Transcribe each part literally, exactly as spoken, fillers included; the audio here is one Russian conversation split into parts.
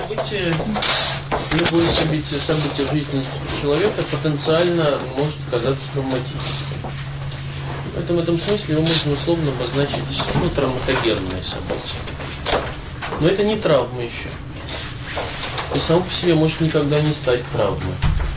событие, любое событие, событие в жизни человека потенциально может оказаться травматическим. Поэтому в этом смысле его можно условно обозначить ну, травматогенное событие. Но это не травма еще. И само по себе может никогда не стать травмой.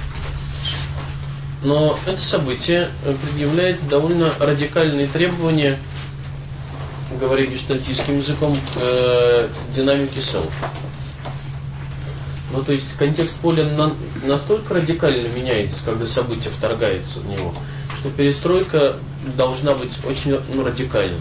Но это событие предъявляет довольно радикальные требования, говоря гештальтистским языком, к э, динамике селф. Ну, то есть контекст поля на, настолько радикально меняется, когда событие вторгается в него, что перестройка должна быть очень ну, радикальной.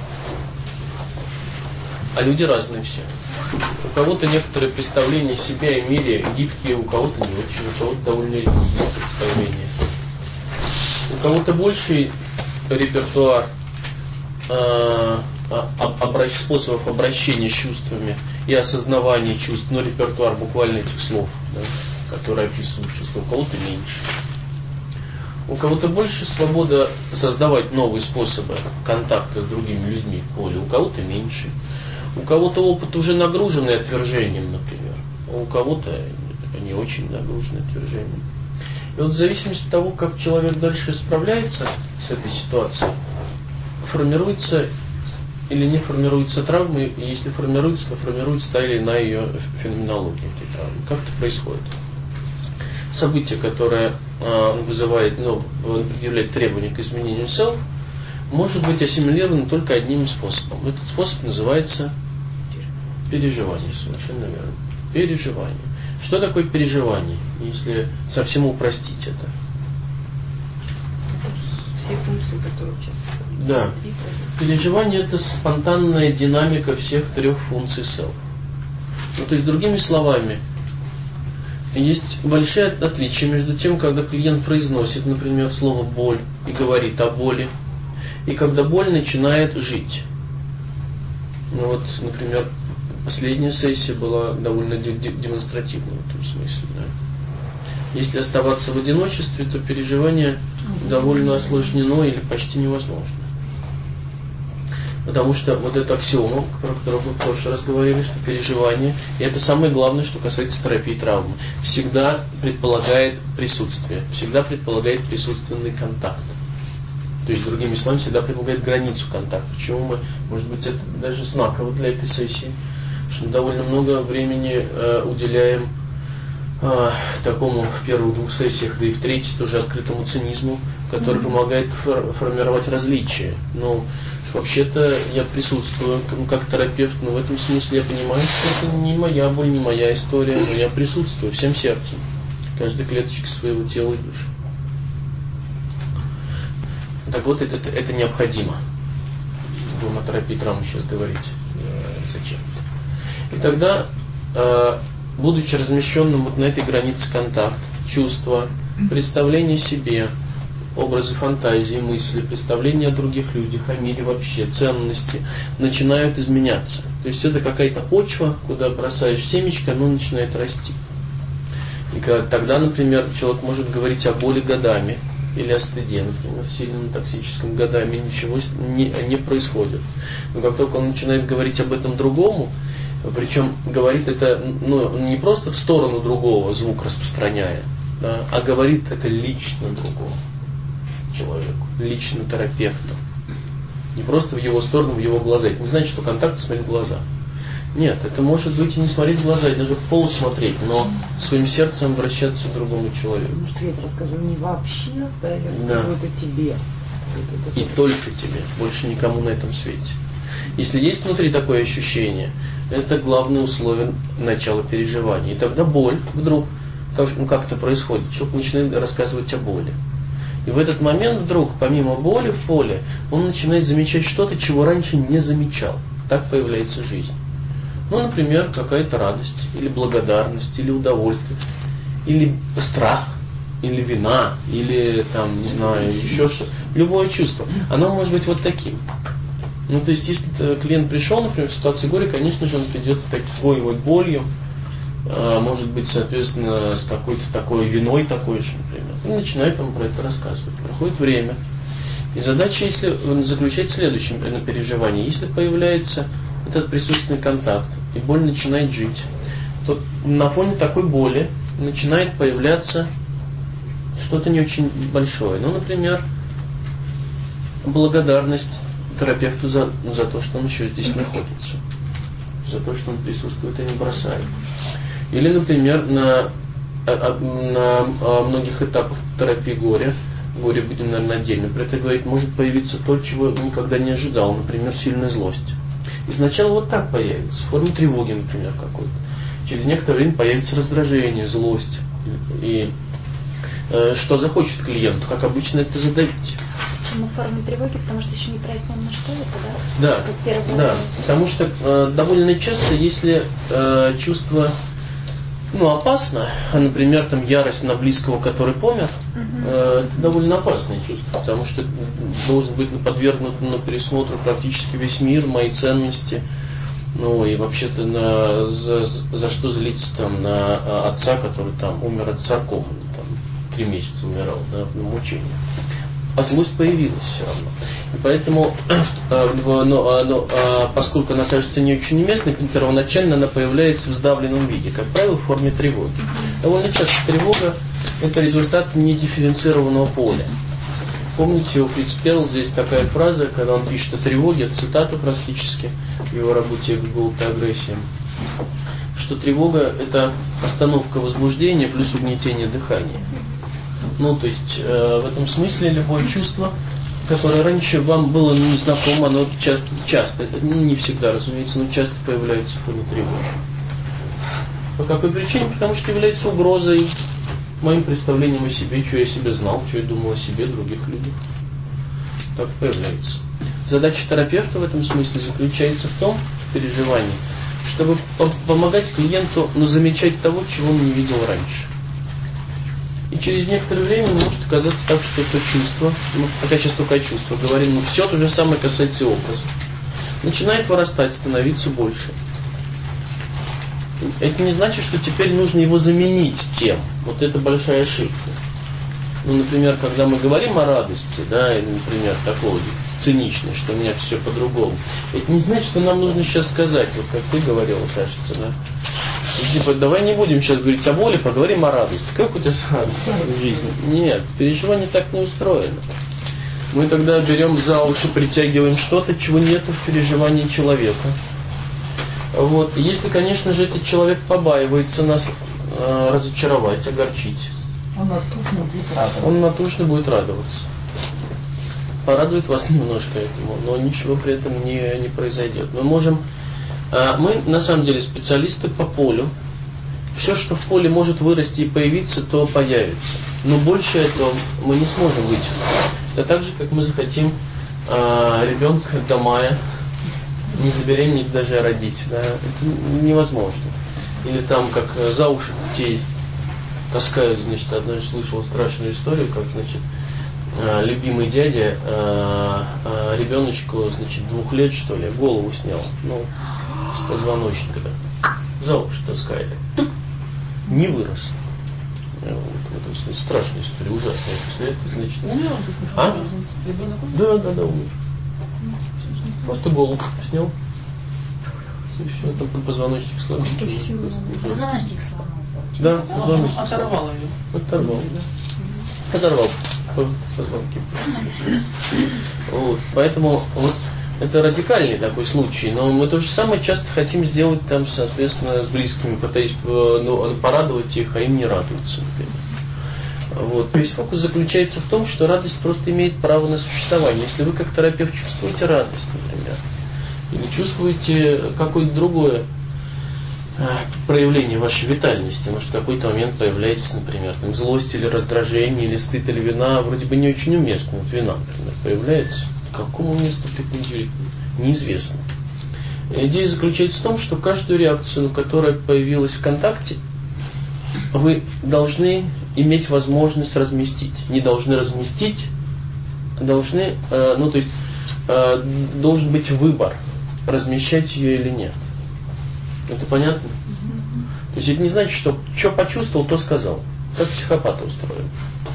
А люди разные все. У кого-то некоторые представления о себе и мире гибкие, у кого-то не очень, у кого-то довольно религиозные представления. У кого-то больший репертуар э, обращ, способов обращения с чувствами и осознавания чувств, но репертуар буквально этих слов, да, которые описывают чувства, у кого-то меньше. У кого-то больше свобода создавать новые способы контакта с другими людьми в поле, у кого-то меньше. У кого-то опыт уже нагруженный отвержением, например, а у кого-то не очень нагруженный отвержением. И вот в зависимости от того, как человек дальше справляется с этой ситуацией, формируется или не формируется травма, и если формируется, то формируется та или иная ее феноменология этой травмы. Как это происходит? Событие, которое э, вызывает, ну, предъявляет требования к изменению self, может быть ассимилировано только одним способом. Этот способ называется переживание. Совершенно верно. Переживание. Что такое переживание, если совсем упростить это? Все функции, которые участвуют. Да. Переживание — это спонтанная динамика всех трех функций self. Ну, то есть, другими словами, есть большие отличия между тем, когда клиент произносит, например, слово «боль» и говорит о боли, и когда боль начинает жить. Ну вот, например, последняя сессия была довольно демонстративна в этом смысле. Да? Если оставаться в одиночестве, то переживание довольно осложнено или почти невозможно. Потому что вот эта аксиома, про которую мы в прошлый раз говорили, что переживание, и это самое главное, что касается терапии травмы, всегда предполагает присутствие, всегда предполагает присутственный контакт. То есть, другими словами, всегда предполагает границу контакта. Почему мы, может быть, это даже знаково для этой сессии, что мы довольно много времени э, уделяем э, такому в первых двух сессиях, да и в третьей тоже открытому цинизму, который помогает фор- формировать различия. Но вообще-то я присутствую как терапевт, но в этом смысле я понимаю, что это не моя боль, не моя история, но я присутствую всем сердцем, каждой клеточкой своего тела и души. Так вот, это, это, это необходимо. Будем о терапии травмы сейчас говорить. Зачем? И тогда, э, будучи размещенным вот на этой границе контакт, чувства, представление о себе, образы фантазии, мысли, представления о других людях, о мире вообще, ценности, начинают изменяться. То есть это какая-то почва, куда бросаешь семечко, оно начинает расти. И тогда, например, человек может говорить о боли годами, или о стыде, например, сильном токсическом годами ничего не, не происходит. Но как только он начинает говорить об этом другому, причем говорит это ну, не просто в сторону другого, звук распространяя, да, а говорит это лично другому человеку, лично терапевту. Не просто в его сторону, в его глаза. Это не значит, что контакт смотреть в глаза. Нет, это может быть и не смотреть в глаза, и даже в пол смотреть, но своим сердцем обращаться к другому человеку. Может, я это рассказываю не вообще, да, я рассказываю да. это тебе. Это, это и только тебе, больше никому на этом свете. Если есть внутри такое ощущение, это главное условие начала переживания. И тогда боль вдруг, ну как это происходит, человек начинает рассказывать о боли. И в этот момент вдруг, помимо боли в поле, он начинает замечать что-то, чего раньше не замечал. Так появляется жизнь. Ну, например, какая-то радость, или благодарность, или удовольствие, или страх, или вина, или там, не знаю, еще что-то. Любое чувство. Оно может быть вот таким. Ну, то есть, если клиент пришел, например, в ситуации горя, конечно же, он придет с такой вот болью, может быть, соответственно, с какой-то такой виной такой же, например. И начинает вам про это рассказывать. Проходит время. И задача, если заключается в следующем на переживании. Если появляется этот присутственный контакт, и боль начинает жить, то на фоне такой боли начинает появляться что-то не очень большое. Ну, например, благодарность терапевту за, за то, что он еще здесь находится, за то, что он присутствует и не бросает. Или, например, на, на многих этапах терапии горя, горе будем, наверное, отдельно про это говорить, может появиться то, чего никогда не ожидал, например, сильная злость. И сначала вот так появится, в форме тревоги, например, какой-то. Через некоторое время появится раздражение, злость. И э, что захочет клиент, как обычно это задавить. Почему в форме тревоги? Потому что еще не прояснено, что это, да? Да, как да. Потому что э, довольно часто, если э, чувство ну, опасно, а, например, там ярость на близкого, который помер, uh-huh. э, это довольно опасное чувство, потому что должен быть подвергнут на пересмотру практически весь мир, мои ценности. Ну и вообще-то на, за, за что злиться там на отца, который там умер от саркомы, там три месяца умирал, да, на мучениях. А злость появилась все равно. И поэтому, но, но, поскольку она кажется не очень уместной, первоначально она появляется в сдавленном виде, как правило, в форме тревоги. Довольно часто тревога – это результат недифференцированного поля. Помните, у Фицперл здесь такая фраза, когда он пишет о тревоге, цитата практически в его работе «Голод и агрессия», что тревога – это остановка возбуждения плюс угнетение дыхания. Ну, то есть, э, в этом смысле любое чувство, которое раньше вам было незнакомо, оно часто, часто, это ну, не всегда, разумеется, но часто появляется в форме тревоги. По какой причине? Потому что является угрозой моим представлением о себе, что я о себе знал, что я думал о себе, других людях. Так появляется. Задача терапевта в этом смысле заключается в том, в переживании, чтобы помогать клиенту, ну, замечать того, чего он не видел раньше. И через некоторое время может оказаться так, что это чувство, ну, пока сейчас только о чувствах говорим, но все то же самое касается образа, начинает вырастать, становиться больше. Это не значит, что теперь нужно его заменить тем. Вот это большая ошибка. Ну, например, когда мы говорим о радости, да, или, например, такого циничного, что у меня все по-другому, это не значит, что нам нужно сейчас сказать, вот как ты говорила, кажется, да. И, типа, давай не будем сейчас говорить о боли, поговорим о радости. Как у тебя с радостью в жизни? Нет, переживание так не устроено. Мы тогда берем за уши, притягиваем что-то, чего нет в переживании человека. Вот. Если, конечно же, этот человек побаивается нас э, разочаровать, огорчить, он натужно будет радоваться. Он натужно будет радоваться. Порадует вас немножко этому, но ничего при этом не, не произойдет. Мы можем, э, мы на самом деле специалисты по полю. Все, что в поле может вырасти и появиться, то появится. Но больше этого мы не сможем вытянуть. Это так же, как мы захотим э, ребенка до мая не забеременеть, даже родить. Да? Это невозможно. Или там, как за уши детей таскают, значит, однажды слышал страшную историю, как, значит, любимый дядя ребеночку, значит, двух лет, что ли, голову снял, ну, с позвоночника, да, за уши таскали. Не вырос. Вот, в этом смысле страшная история, ужасная. После этого, значит, умер он, а? Да, да, да, умер. Просто голову снял. И все, там позвоночник сломал. Позвоночник сломал. Да, позвоночник. Оторвал ее. Оторвал. Оторвал позвонки. Вот. Поэтому вот это радикальный такой случай, но мы то же самое часто хотим сделать там, соответственно, с близкими, пытаясь ну, порадовать их, а им не радуются, например. Вот. То есть фокус заключается в том, что радость просто имеет право на существование. Если вы как терапевт чувствуете радость, например, или чувствуете какое-то другое проявление вашей витальности, может в какой-то момент появляется, например, там, злость или раздражение, или стыд, или вина, вроде бы не очень уместно, вот вина, например, появляется, к какому месту прикундивит, неизвестно. Идея заключается в том, что каждую реакцию, которая появилась в контакте, вы должны иметь возможность разместить. Не должны разместить, должны, э, ну то есть э, должен быть выбор, размещать ее или нет. Это понятно? Mm-hmm. То есть это не значит, что что почувствовал, то сказал. Как психопаты устроены.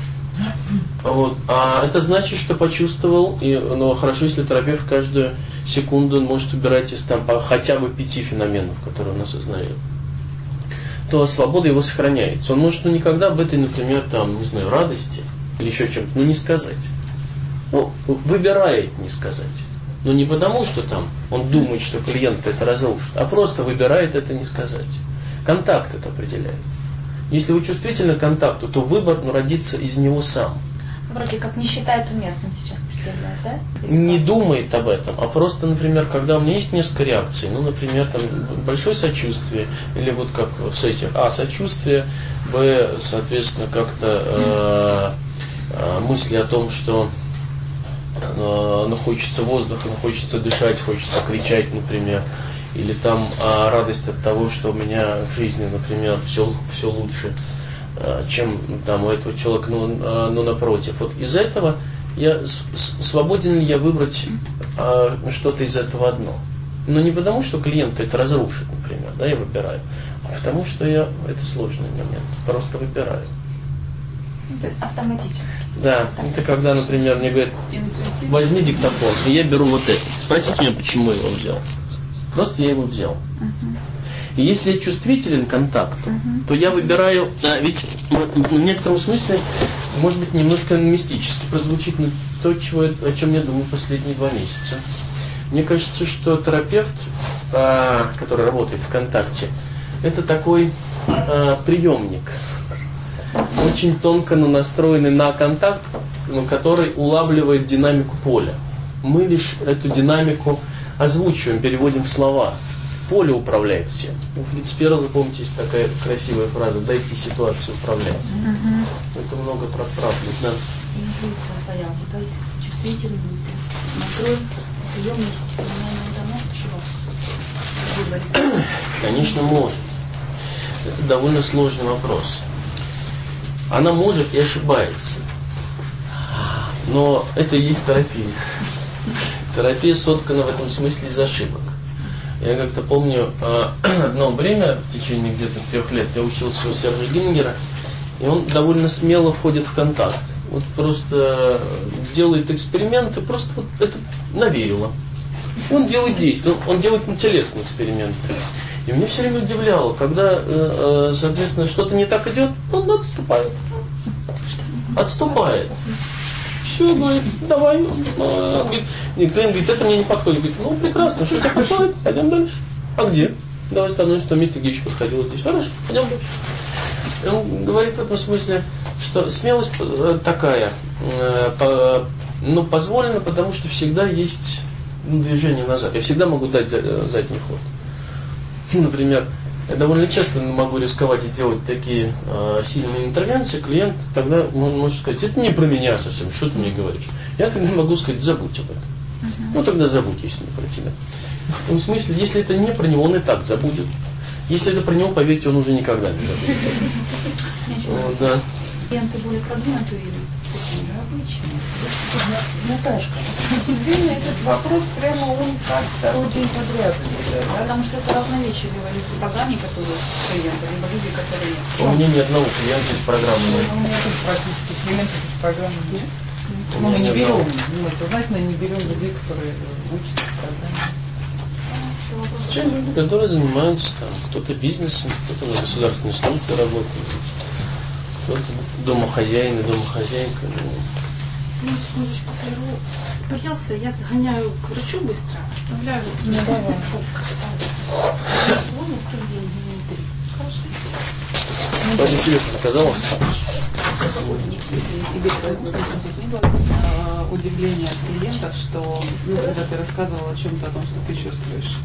Вот. А это значит, что почувствовал, и, ну, хорошо, если терапевт каждую секунду может убирать из там хотя бы пяти феноменов, которые он осознает. то свобода его сохраняется. Он может ну, никогда об этой, например, там, не знаю, радости или еще чем-то, ну не сказать. Он выбирает не сказать. Но не потому, что там он думает, что клиент это разрушит, а просто выбирает это не сказать. Контакт это определяет. Если вы чувствительны к контакту, то выбор ну, родится из него сам. Вроде как не считает уместным сейчас определяет, да? Не думает об этом, а просто, например, когда у меня есть несколько реакций, ну, например, там большое сочувствие, или вот как в сессиях, а, сочувствие, б, соответственно, как-то э, э, мысли о том, что э, ну, хочется воздуха, ну, хочется дышать, хочется кричать, например, или там э, радость от того, что у меня в жизни, например, все, все лучше, чем там у этого человека, ну, ну напротив. Вот из этого я свободен ли я выбрать а, что-то из этого одно. Но не потому, что клиент это разрушит, например, да, я выбираю, а потому, что я это сложный момент, просто выбираю. Ну, то есть автоматически. Да, это когда, например, мне говорят, возьми диктофон, и я беру вот это. Спросите меня, почему я его взял. Просто я его взял. Uh-huh. И если я чувствителен к контакту, uh-huh. то я выбираю, да, ведь в некотором смысле, может быть, немножко мистически прозвучит то, чего, о чем я думаю последние два месяца. Мне кажется, что терапевт, который работает в контакте, это такой приемник, очень тонко настроенный на контакт, который улавливает динамику поля. Мы лишь эту динамику озвучиваем, переводим в слова. Поле управляет всем. У Флицпера, запомните, есть такая красивая фраза: дайте ситуацию управлять. Угу. Это много про правду. Да. Интуиция своя, то есть чувствительный настрой, приемник, это может чего? Конечно, может. Это довольно сложный вопрос. Она может и ошибается. Но это и есть терапия. Терапия соткана в этом смысле из ошибок. Я как-то помню, одно время, в течение где-то трех лет, я учился у Сержа Гингера, и он довольно смело входит в контакт. Вот просто делает эксперименты, просто вот это наверило. Он делает действия, он, он делает телесные эксперименты. И меня все время удивляло, когда, соответственно, что-то не так идет, он отступает. Отступает. Все, говорит, давай. Он говорит, клиент говорит, это мне не подходит. Говорит, ну прекрасно, что тебе подходит, пойдем дальше. А где? Давай становимся в том месте, где еще подходило здесь. Хорошо, пойдем дальше. И он говорит в этом смысле, что смелость такая, ну, позволена, потому что всегда есть движение назад. Я всегда могу дать задний ход. Например, я довольно часто могу рисковать и делать такие э, сильные интервенции. Клиент тогда может сказать, это не про меня совсем, что ты мне говоришь. Я тогда могу сказать, забудь об этом. Uh-huh. Ну тогда забудь, если не про тебя. В том смысле, если это не про него, он и так забудет. Если это про него, поверьте, он уже никогда не забудет. Вот, да. Клиенты более продвинутые или такие же обычные? Наташка, тебе этот вопрос прямо он как второй день подряд. Потому что это разновечие говорит в программе, которые клиенты, либо люди, которые нет. У меня ни одного клиента из программы нет. У меня тоже практически клиентов из программы нет. Ну, мы не берем, ну, это знаете, мы не берем людей, которые учатся в программе. Все люди, которые занимаются там, кто-то бизнесом, кто-то на государственной службе работает, кто-то домохозяин и домохозяйка. Ну, секундочку, прерву. Придется, я загоняю к врачу быстро, оставляю. Ну, давай. Очень интересно сказала. Удивление от клиентов, что ну, когда ты рассказывал о чем-то, о том, что ты чувствуешь,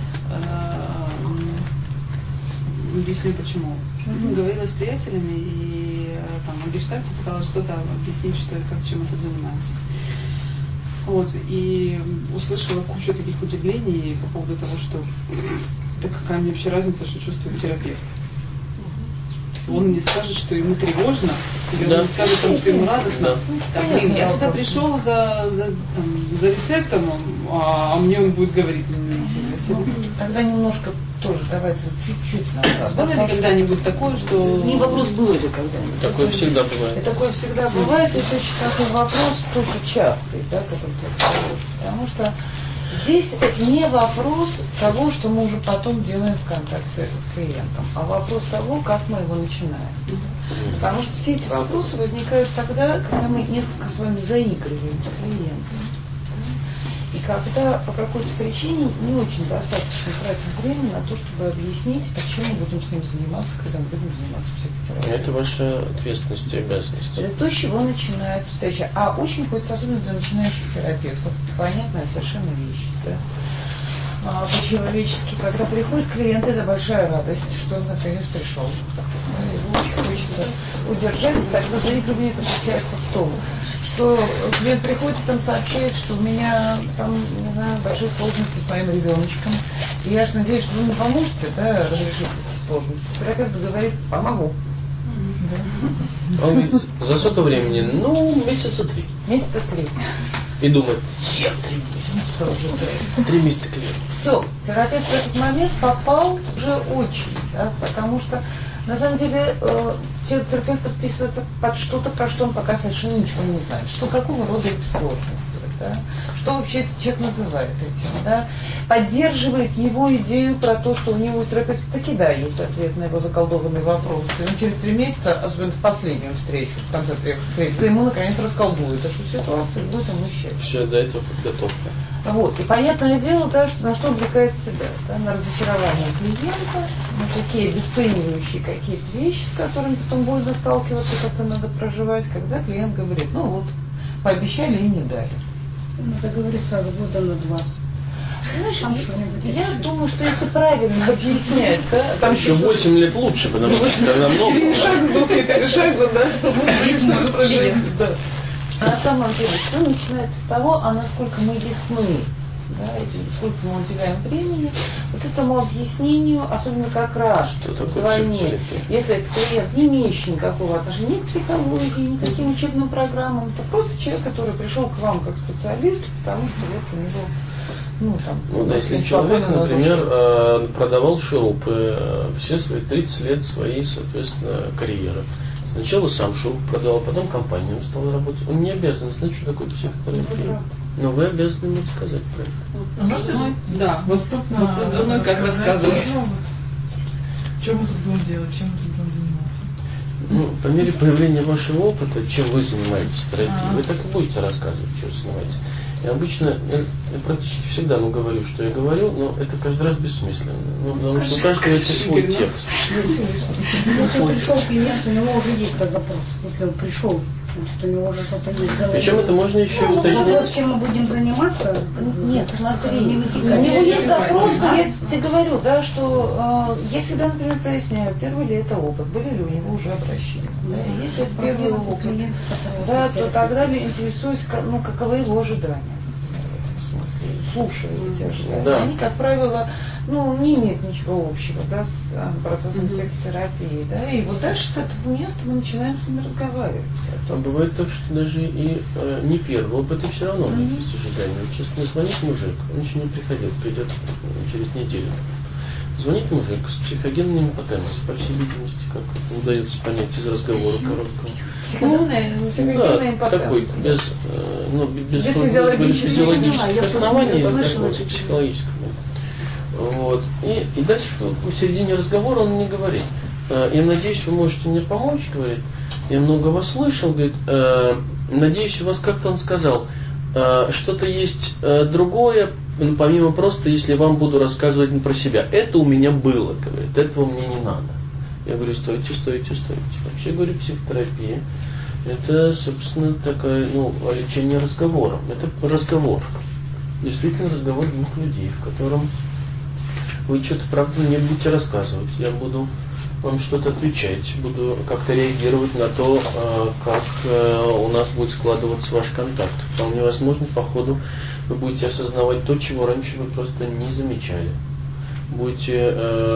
объясню почему. Mm-hmm. Говорила с приятелями и там на гештальте пыталась что-то объяснить, что и как, чем это занимаемся. Вот, и услышала кучу таких удивлений по поводу того, что да какая мне вообще разница, что чувствует терапевт. Он не скажет, что ему тревожно, или он да. не скажет, что ему радостно. Да. Да, блин, я сюда пришел за, за, там, за рецептом, а, а мне он будет говорить. Ну, тогда немножко тоже давайте чуть-чуть назад. Было ли когда-нибудь такое, что... Не вопрос, было ли когда-нибудь. Такое всегда бывает. И такое всегда бывает, и очень такой вопрос тоже частый, да, который ты задаешь. Потому что Здесь это не вопрос того, что мы уже потом делаем в контакте с клиентом, а вопрос того, как мы его начинаем. Потому что все эти вопросы возникают тогда, когда мы несколько с вами заигрываем с клиентом. И когда по какой-то причине не очень достаточно тратим время на то, чтобы объяснить, о чем мы будем с ним заниматься, когда мы будем заниматься психотерапией. Это ваша ответственность и обязанность. Это то, с чего начинается встреча. А очень хочется, особенно для начинающих терапевтов, понятная совершенно вещь. Да? А, по-человечески, когда приходит клиент, это большая радость, что он наконец пришел. Его очень хочется удержать, и тогда заигрывание заключается в том, что клиент приходит и там сообщает, что у меня там, не знаю, большие сложности с моим ребеночком. И я же надеюсь, что вы мне поможете, да, разрешить эти сложности. Терапевт говорит, помогу. Да. Он говорит, за сколько времени? Ну, месяца три. Месяца три. И думает, я три месяца уже. Три месяца клиент. Все, терапевт в этот момент попал уже очень, да, потому что на самом деле э, терапевт подписывается под что-то, про что он пока совершенно ничего не знает. Что какого рода эти сложности, да? Что вообще этот человек называет этим, да? Поддерживает его идею про то, что у него у терапевта таки да, есть ответ на его заколдованный вопрос. И он через три месяца, особенно в последнюю встречу, в конце встречи, ему наконец расколдует эту ситуацию, и будет ему счастье. Все, до этого подготовка. Вот. И понятное дело, да, что, на что обрекает себя, да, на разочарование клиента, на такие обесценивающие какие-то вещи, с которыми потом больно сталкиваться, как-то надо проживать, когда клиент говорит, ну вот, пообещали и не дали. Надо говорить сразу, года на два. Знаешь, я думаю, что если правильно объяснять, да, там еще восемь лет лучше, потому что это намного. Перешагу, да. А на самом деле все начинается с того, а насколько мы ясны, да, и сколько мы уделяем времени вот этому объяснению, особенно как раз вдвойне. Если это клиент, не имеющий никакого отношения ни к психологии, ни к каким учебным программам, это просто человек, который пришел к вам как специалист, потому что вот у него, ну там... Ну да, если человек, например, продавал шурупы все свои тридцать лет своей, соответственно, карьеры. Сначала сам шуруп продавал, потом компанию стал работать. Он не обязан знать, что такое психотерапия. Но вы обязаны ему сказать про это. А можете мы? Да, доступно. Вопрос давно как рассказывать. Что мы тут будем делать, чем мы тут будем заниматься? Ну, по мере появления вашего опыта, чем вы занимаетесь терапией, вы так и будете рассказывать, чем вы занимаетесь. И обычно, я, я практически всегда ну, говорю, что я говорю, но это каждый раз бессмысленно. Ну, потому что у каждого это свой текст. Если пришел клиент, у него уже есть этот запрос. Если он пришел, значит, у него уже что-то есть. Причем это можно еще ну, уточнить. Вопрос, чем мы будем заниматься? Нет, смотри, не у него есть запрос, я тебе говорю, да, что э, я всегда, например, проясняю, первый ли это опыт, были ли у него уже обращения. Да, если это первый опыт, да, то тогда интересуюсь, ну, каковы его ожидания. Слушаю эти ожидания. Да. Они, как правило, ну, не имеют ничего общего, да, с процессом mm-hmm. психотерапии, да, и вот дальше с этого места мы начинаем с ними разговаривать. А бывает так, что даже и э, не первый опыт, и все равно у них есть ожидания. Сейчас мне звонит мужик, он еще не приходил, придет через неделю. Звонит мужик с психогенной импотенцией, по всей видимости, как это удается понять из разговора короткого. Психогенная Да, такой, без, ну, без, без физиологических оснований, такой психологических. Вот. И, и дальше в середине разговора он мне говорит, я надеюсь, вы можете мне помочь, говорит, я много вас слышал, говорит, надеюсь, у вас как-то он сказал, что-то есть другое, помимо просто, если я вам буду рассказывать не про себя. Это у меня было, говорит, этого мне не надо. Я говорю, стойте, стойте, стойте. Вообще, говорю, психотерапия это, собственно, такое, ну, лечение разговором. Это разговор. Действительно разговор двух людей, в котором вы что-то, правда, мне будете рассказывать. Я буду вам что-то отвечать, буду как-то реагировать на то, как у нас будет складываться ваш контакт. Вполне возможно, по ходу вы будете осознавать то, чего раньше вы просто не замечали. Будете,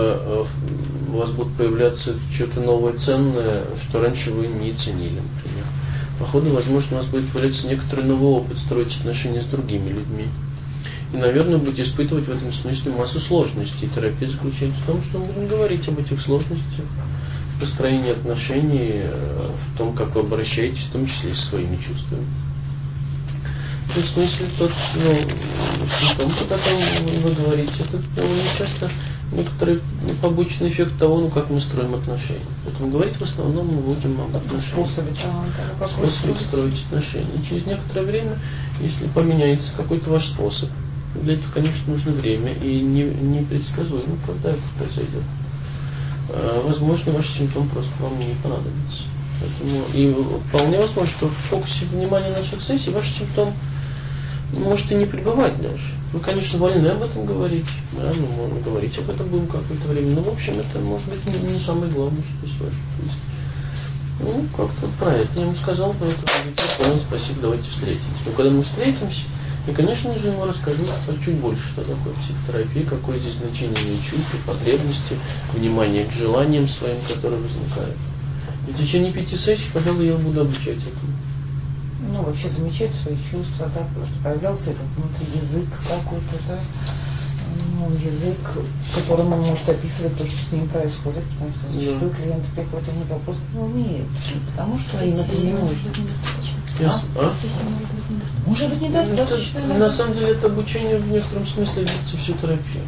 у вас будет появляться что-то новое, ценное, что раньше вы не ценили, например. По ходу, возможно, у вас будет появляться некоторый новый опыт, строить отношения с другими людьми. И, наверное, будете испытывать в этом смысле массу сложностей. Терапия заключается в том, что мы будем говорить об этих сложностях, в построении отношений, в том, как вы обращаетесь, в том числе и со своими чувствами. То есть, ну, если тот, ну, симптом, о котором вы говорите, это довольно часто некоторый побочный эффект того, ну, как мы строим отношения. Поэтому говорить в основном мы будем об отношениях. Способы строить отношения. И через некоторое время, если поменяется какой-то ваш способ, для этого, конечно, нужно время и не, непредсказуемо, когда это произойдет. Возможно, ваш симптом просто вам не понадобится. Поэтому, и вполне возможно, что в фокусе внимания наших сессий ваш симптом может и не пребывать даже. Вы, конечно, вольны об этом говорить. Да, мы можем говорить об этом будем какое-то время. Но, в общем, это может быть не, не самое главное, что есть в вашей жизни. Ну, как-то про это. Я ему сказал, про это понял, спасибо, давайте встретимся. Но когда мы встретимся, я, конечно же, ему расскажу чуть больше, что такое психотерапия, какое здесь значение чувств, потребности, внимание к желаниям своим, которые возникают. И в течение пяти сессий, пожалуй, я буду обучать этому. Ну, вообще замечать свои чувства, да, потому что появлялся этот внутри язык какой-то, да, ну, язык, которым он может описывать то, что с ним происходит, потому что зачастую да. клиенты приходят, они этого просто не умеют, потому что им это не нужно. А? А? Может быть, недостаточно. Это, на самом деле, это обучение в некотором смысле длится всю терапию.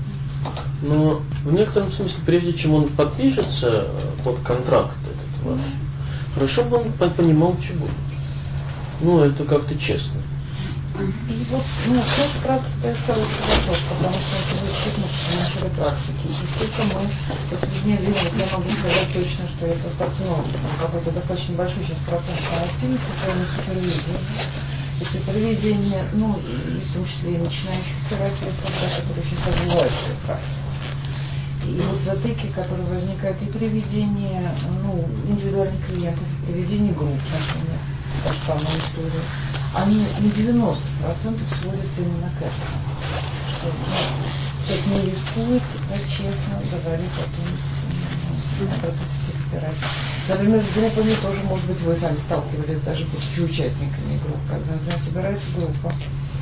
Но в некотором смысле, прежде чем он подпишется под контракт этот ваш, хорошо бы он понимал, что будет. Ну, это как-то честно. И вот, ну, сейчас, правда, стоит хороший вопрос, потому что это звучит на нашей практике. И сколько мы в последнее время, я могу сказать точно, что я просто ну, какой-то достаточно большой сейчас процент активности в своей супервизии. И супервизия не, ну, и в том числе и начинающих терапевтов, которые сейчас развивают свою практику. И вот затыки, которые возникают и при ведении ну, индивидуальных клиентов, и при ведении групп, например, та же самая история, они на девяносто процентов сводятся именно к этому. Что ну, человек не рискует, да, честно говорить о том, ну, о процессе психотерапии. Например, с группами тоже, может быть, вы сами сталкивались, даже будучи участниками групп, когда, например, собирается группа,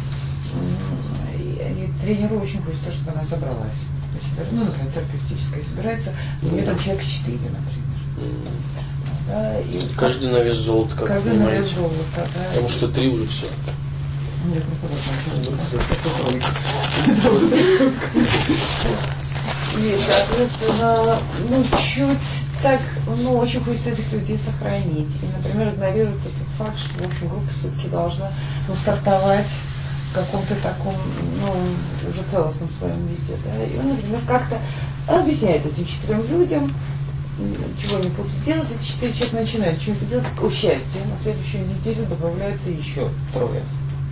и, и тренеру очень хочется, чтобы она собралась. Ну, например, терапевтическая собирается, где-то человек четыре, например. Да, и каждый на вес золота, как каждый на вес золота, да. Потому что три уже все. Нет, ну И, соответственно, ну, чуть так, ну, очень хочется этих людей сохранить. И, например, игнорируется тот факт, что, в общем, группа все-таки должна ну, стартовать в каком-то таком, ну, уже целостном своем виде, да, и он, например, как-то объясняет этим четырем людям, чего они будут делать, эти четыре человека начинают что-нибудь делать, о счастье, на следующую неделю добавляется еще трое.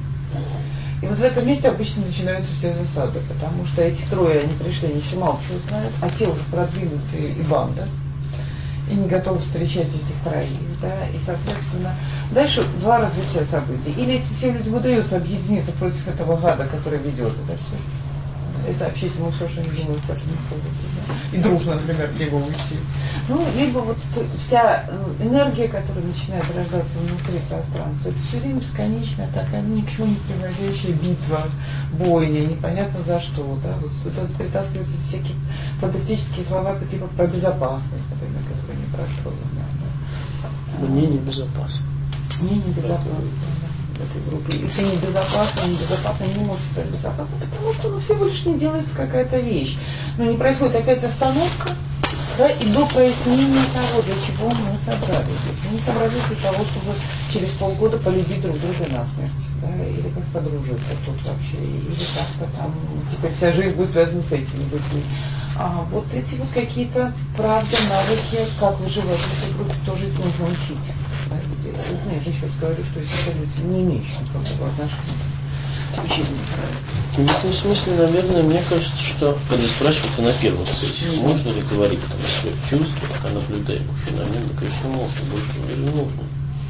И вот в этом месте обычно начинаются все засады, потому что эти трое, они пришли, они еще мало чего знают, а те уже продвинутые и банда, и не готовы встречать этих троих, да, и, соответственно, дальше два развития событий. Или этим всем людям удается объединиться против этого гада, который ведет это все, и сообщить ему все, что они думают по этому поводу, да? И дружно, например, либо уйти. Ну, либо вот вся энергия, которая начинает рождаться внутри пространства, это все время бесконечная такая, ну, ни к чему не приводящая битва, бойня, непонятно за что, да, вот сюда притаскиваются всякие фантастические слова по типу про безопасность, например, которые не простроены. Да. Мне небезопасно. Мне небезопасно, да. Этой группы. Если небезопасно, небезопасно, не может стать безопасно, потому что ну, всего лишь не делается какая-то вещь. Но не происходит опять остановка, да, и до прояснения того, для чего мы собрались. То есть мы не собрались для того, чтобы через полгода полюбить друг друга насмерть, да, или как подружиться тут вообще, или как-то там, теперь вся жизнь будет связана с этими людьми. А вот эти вот какие-то, правда, навыки, как выживать в этой группе, тоже нужно учить. Да, ну, я же еще говорю, что если это люди, не имеющие никакого отношения к учению. В этом смысле, наверное, мне кажется, что когда спрашивают на первых сессиях, можно ли говорить там, о своих чувствах, о наблюдаемых феноменах, конечно, можно, больше даже нужно.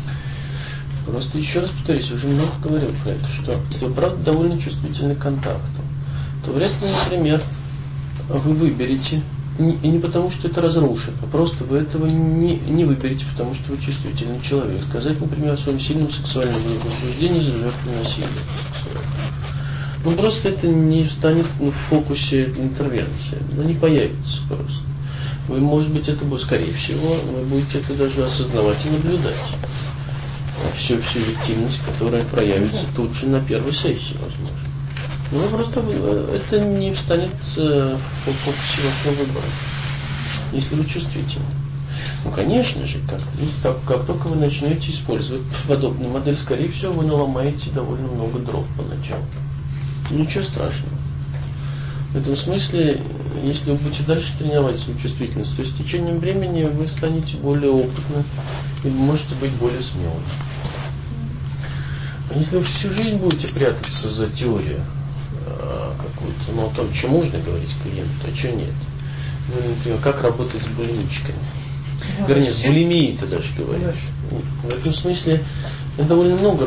Просто еще раз повторюсь, уже много говорил про это, что если вы, правда, довольно чувствительны к контакту, то вряд ли, например, вы выберете, и не потому, что это разрушит, а просто вы этого не, не выберете, потому что вы чувствительный человек. Сказать, например, о своем сильном сексуальном возбуждении за жертвой насилия. Ну, просто это не станет ну, в фокусе интервенции, но не появится просто. Вы, может быть, это будет, скорее всего, вы будете это даже осознавать и наблюдать. всю, всю эффективность, которая проявится тут же на первой сессии, возможно. Ну, просто это не встанет в фокусе вашего выбора, если вы чувствительны. Ну, конечно же, как, как, как только вы начнете использовать подобную модель, скорее всего, вы наломаете довольно много дров поначалу. Ничего страшного. В этом смысле, если вы будете дальше тренировать свою чувствительность, то с течением времени вы станете более опытны и вы можете быть более смелым. А если вы всю жизнь будете прятаться за теорию э, какую-то, ну, о том, что можно говорить клиенту, а что нет. Ну, например, как работать с булимичками. Вернее, с булимией ты даже говоришь. В этом смысле я довольно много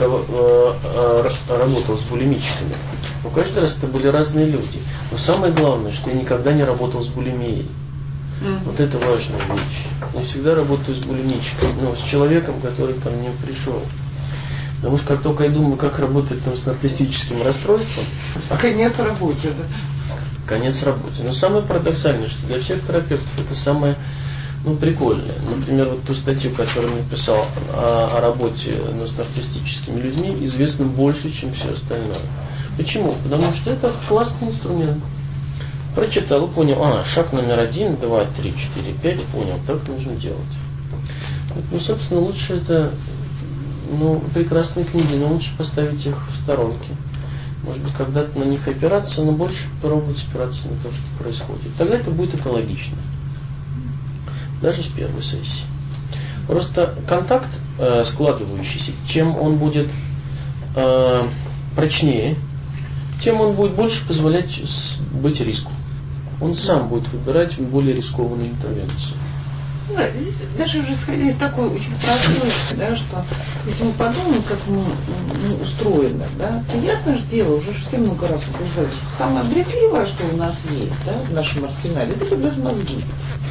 работал с булимичками. Но каждый раз это были разные люди. Но самое главное, что я никогда не работал с булимией. Mm. Вот это важная вещь. Я всегда работаю с булимичкой, ну, с человеком, который ко мне пришел. Потому что как только я думаю, как работать там, с нарциссическим расстройством, а конец работе, да? Конец работе. Но самое парадоксальное, что для всех терапевтов это самое, ну, прикольное. Например, вот ту статью, которую я написал о, о работе, ну, с нарциссическими людьми, известно больше, чем все остальное. Почему? Потому что это классный инструмент. Прочитал, понял, а, шаг номер один, два, три, четыре, пять, понял, так нужно делать. Ну, собственно, лучше это, ну, прекрасные книги, но лучше поставить их в сторонке. Может быть, когда-то на них опираться, но больше пробовать опираться на то, что происходит. Тогда это будет экологично. Даже с первой сессии. Просто контакт э, складывающийся, чем он будет э, прочнее, тем он будет больше позволять быть риску. Он сам будет выбирать более рискованную интервенцию. Да, здесь даже уже исходя из такой очень простой, да, что если мы подумаем, как мы, мы устроены, да, то ясно же дело, уже все много раз убеждали, что самое брехливое, что у нас есть, да, в нашем арсенале, это безмозги.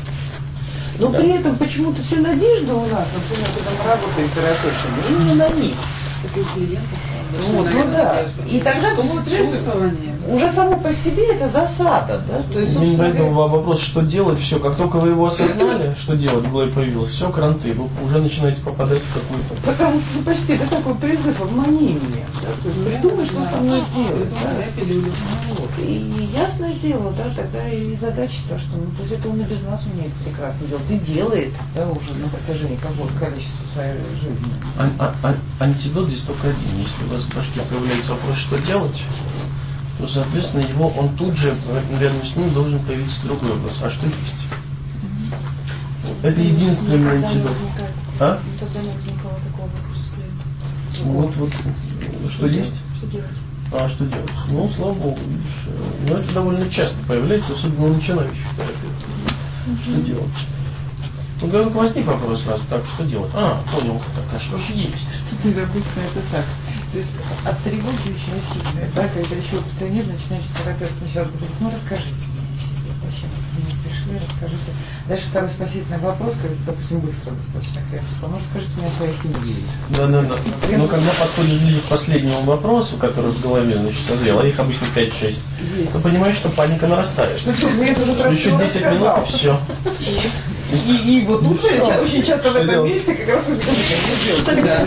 Но да. При этом почему-то все надежды у нас, например, когда мы работаем терапевтами, именно на них. Вот, ну да. И тогда будет чувствование. Уже само по себе это засада, да? То есть, именно поэтому вопрос, что делать, все, как только вы его осознали, что делать, было и появилось, все, кранты, вы уже начинаете попадать в какую-то... Потому что ну, почти это такой призыв, обмани меня. Да? То есть придумай, что со мной делать. Да? Ну, вот. И ясное дело, да, тогда и задача-то, что ну, то есть это он и без нас умеет прекрасно делать. И делает, да, уже на протяжении какого-то количества своей жизни. Ан- ан- антидот здесь только один. Если у вас в башке появляется вопрос, что делать, то, соответственно, его, он тут же, рядом с ним должен появиться другой вопрос. А что есть? Mm-hmm. Это единственный антидот. А? Тогда не возникало такого вопроса с клиентом. Вот, вот, что есть? Что делать? А что делать? Ну, слава богу, видишь. Но это довольно часто появляется, особенно у начинающих терапевтов. Mm-hmm. Что делать? Ну, говорю, возник вопрос сразу, так, что делать? А, понял, так, а что же есть? Не забудь, что это так. То есть от тревоги очень сильная, да, когда еще опыта нет, начинающий терапевт сначала говорит, ну расскажите мне о себе, зачем вы к мне пришли, расскажите. Дальше второй спасительный вопрос, когда, допустим, быстро достаточно крепко, ну расскажите мне о своей семье. Да, да, да. Но когда подходишь к последнему вопросу, который в голове, значит, созрел, а их обычно пять-шесть, то понимаешь, что паника нарастает. Что, что, мне это уже еще десять минут и все. И, и, и вот тут ну, очень часто в этом месте как раз это тогда.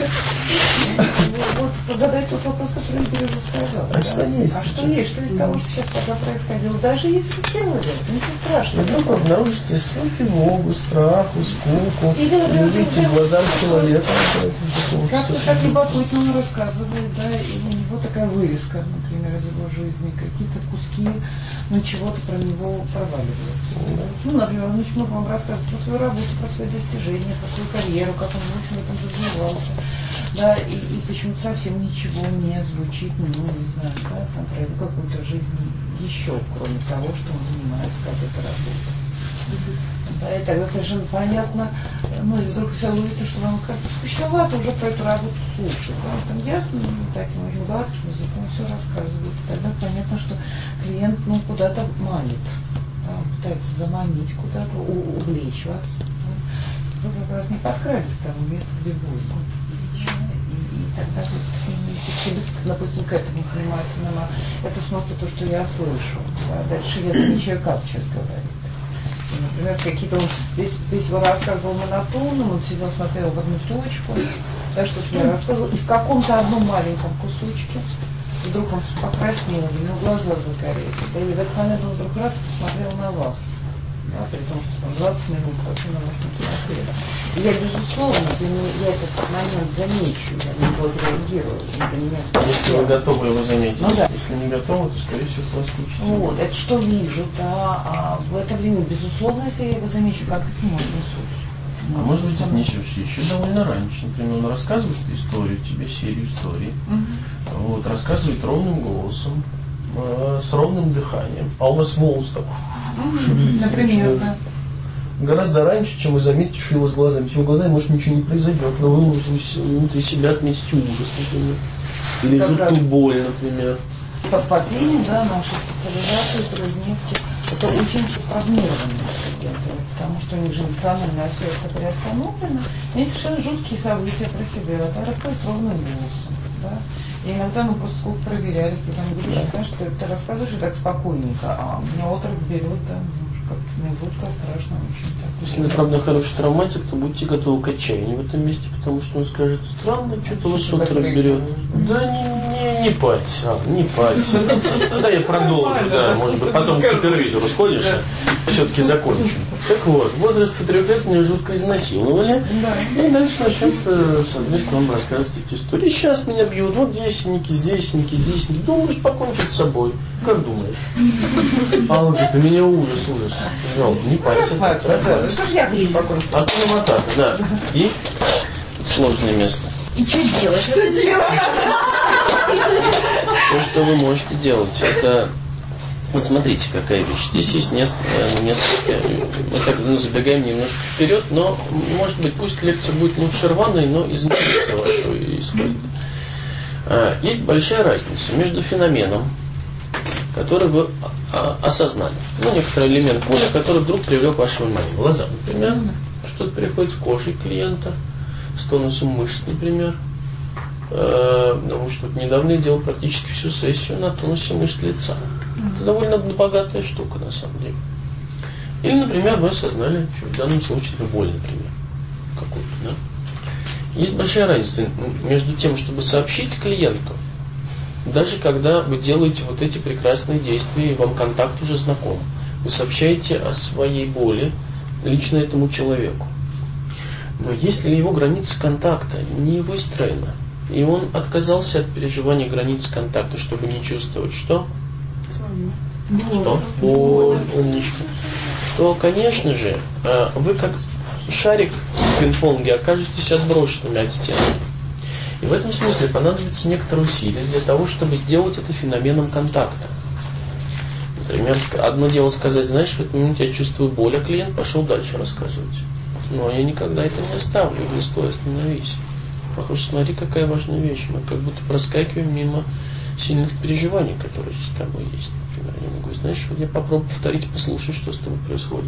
Вот задать тот вопрос, который я уже сказал. А что есть? А что есть? Что из того, что сейчас пока происходило? Даже если делали, ничего страшного. Вдруг обнаружите свою тревогу, страх, скуку, видите глазам человека. Как-то так любопытно он рассказывает, да, и у него такая вырезка, например, из его жизни, какие-то куски, ну, чего-то про него проваливаются. Да? Ну, например, он очень много вам рассказывает про свою работу, про свои достижения, про свою карьеру, как он, в общем, в этом развивался. Да, и, и почему-то совсем ничего не звучит, ну, не знаю, да, там про его какую-то жизнь еще, кроме того, что он занимается какой-то работой. Да, и тогда совершенно понятно, ну, и вдруг все ловится, что вам как-то скучновато уже про эту работу слушать. Да, там ясно, ну, таким очень гладким языком все рассказывает. И тогда понятно, что клиент, ну, куда-то манит, да, он пытается заманить куда-то, у- увлечь вас. Да. Вы как раз не подкрались к тому месту, где больно. И, и тогда вот, если допустим, к этому внимательно, это смысл то, что я слышу. Да. Дальше я замечаю, как человек говорит. Например, какие-то он весь, весь его рассказ был монотонным, он сидел, смотрел в одну точку, да, что я рассказывала, и в каком-то одном маленьком кусочке вдруг он покраснел, у него глаза загорелись. Да, и в этот момент он вдруг раз посмотрел на вас. Да, при том, что там двадцать минут вообще на вас не смотрела. И я, безусловно, я этот момент замечу, я на него отреагирую. Если вы готовы его заметить. Ну, да. Если не готовы, то, скорее всего, вас включите. Вот, это что вижу, да, а в это время, безусловно, если я его замечу, как это не может несусь. А может быть, отнесешься еще довольно раньше. Например, он рассказывает историю, тебе серию историй. Mm-hmm. Вот, рассказывает ровным голосом, э, с ровным дыханием. А у вас волос такой mm-hmm. шевелится. Например, да. Гораздо раньше, чем вы заметите, что его с глазами. С его глазами, может, ничего не произойдет, но вы можете внутри себя отметить ужас, например. Или жуткую боль, например. По теме, да, нашей специализации, трехдневки, это очень травмированные студенты, потому что у них же эмоциональная связь приостановлена, и они совершенно жуткие события про себя, да, рассказывают ровным голосом, да. И иногда мы просто сколько проверяли, когда мы говорили, знаешь, что ты рассказываешь и так спокойненько, а меня отрыв берет, да, как-то мне жутко, страшно очень. Так. Если вы, правда, хороший травматик, то будьте готовы к отчаянию в этом месте, потому что он скажет, странно, что-то вас отрыв берет. Да не, не, не парься, не парься. Да, я продолжу, да, может быть, потом к супервизору сходишь, все-таки закончим. Так вот, в возрасте трех лет меня жутко изнасиловали, и дальше начнут, соответственно, вам рассказывать эти истории. Сейчас меня бьют, вот здесь синяки, здесь синяки, здесь синяки. Думаешь покончить с собой? Как думаешь? А он говорит, у меня ужас, ужас. Жалко, не парься. Что ж я хочу покончить? А ты вот так, да. И сложное место. И что делать? Что делать? То, что вы можете делать, это... Вот смотрите, какая вещь. Здесь есть несколько, несколько мы так ну, забегаем немножко вперед, но, может быть, пусть лекция будет лучше рваной, но из интереса вашего исходит. Есть большая разница между феноменом, который вы осознали. Ну, некоторый элемент поля, который вдруг привлек ваше внимание. Глаза, например. Что-то приходит с кожей клиента, с тонусом мышц, например. Потому что вот недавно я делал практически всю сессию на тонусе мышц лица. Это довольно богатая штука, на самом деле. Или, например, вы осознали, что в данном случае это боль, например, какую-то, да? Есть большая разница между тем, чтобы сообщить клиенту, даже когда вы делаете вот эти прекрасные действия, и вам контакт уже знаком. Вы сообщаете о своей боли лично этому человеку. Но если его граница контакта не выстроена, и он отказался от переживания границ контакта, чтобы не чувствовать что? Что? Боль, умничка. То, конечно же, вы как шарик в пинг-понге окажетесь отброшенными от стены. И в этом смысле понадобится некоторые усилия для того, чтобы сделать это феноменом контакта. Например, одно дело сказать, знаешь, в этот момент я чувствую боль, а клиент пошел дальше рассказывать. Но я никогда это не оставлю, не стой, остановись. Похоже, смотри, какая важная вещь. Мы как будто проскакиваем мимо сильных переживаний, которые с тобой есть. Например, я могу, знаешь, вот я попробую повторить, послушай, что с тобой происходит.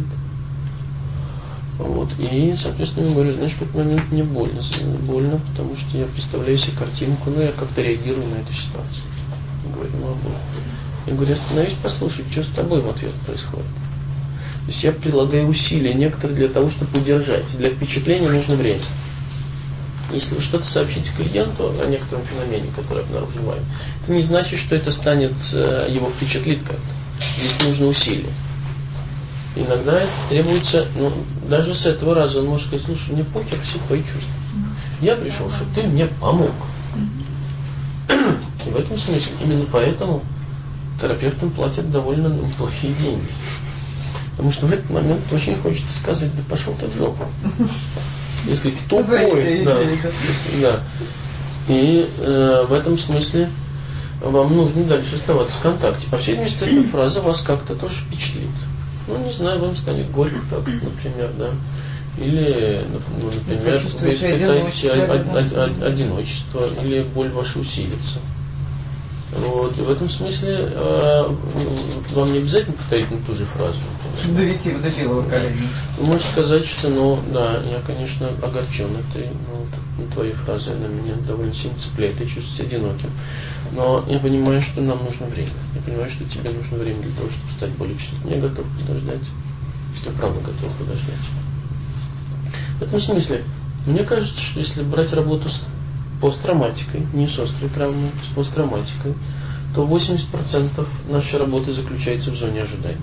Вот. И, соответственно, я говорю, знаешь, в этот момент мне больно. Больно, потому что я представляю себе картинку, но я как-то реагирую на эту ситуацию. Я говорю, ну, а я говорю, остановись, послушай, что с тобой в ответ происходит. То есть я предлагаю усилия некоторые для того, чтобы удержать. Для впечатления нужно время. Если вы что-то сообщите клиенту о некотором феномене, который обнаруживаем, это не значит, что это станет, его впечатлит как-то. Здесь нужно усилие. Иногда это требуется, ну, даже с этого раза он может сказать, слушай, мне похер все твои чувства. Я пришел, чтобы ты мне помог. И в этом смысле, именно поэтому терапевтам платят довольно неплохие деньги. Потому что в этот момент очень хочется сказать, да пошел ты в жопу. Если тупой, да, да. И э, в этом смысле вам нужно дальше оставаться в контакте. По всей видимости, эта фраза вас как-то тоже впечатлит. Ну, не знаю, вам станет горько, как, например, да. Или, ну, например, вы испытаете одиночество, или боль ваша усилится. Вот. И в этом смысле э, вам не обязательно повторить ну, ту же фразу. Довести до белого колени. Вы можете сказать, что, ну, да, я, конечно, огорчен этой, ну, твоей фразой, она меня довольно сильно цепляет, я чувствую себя одиноким. Но я понимаю, что нам нужно время. Я понимаю, что тебе нужно время для того, чтобы стать более чувствительным. Я готов подождать, если правда готов подождать. В этом смысле, мне кажется, что если брать работу с посттравматикой, не с острой травмой, с посттравматикой, то восемьдесят процентов нашей работы заключается в зоне ожидания.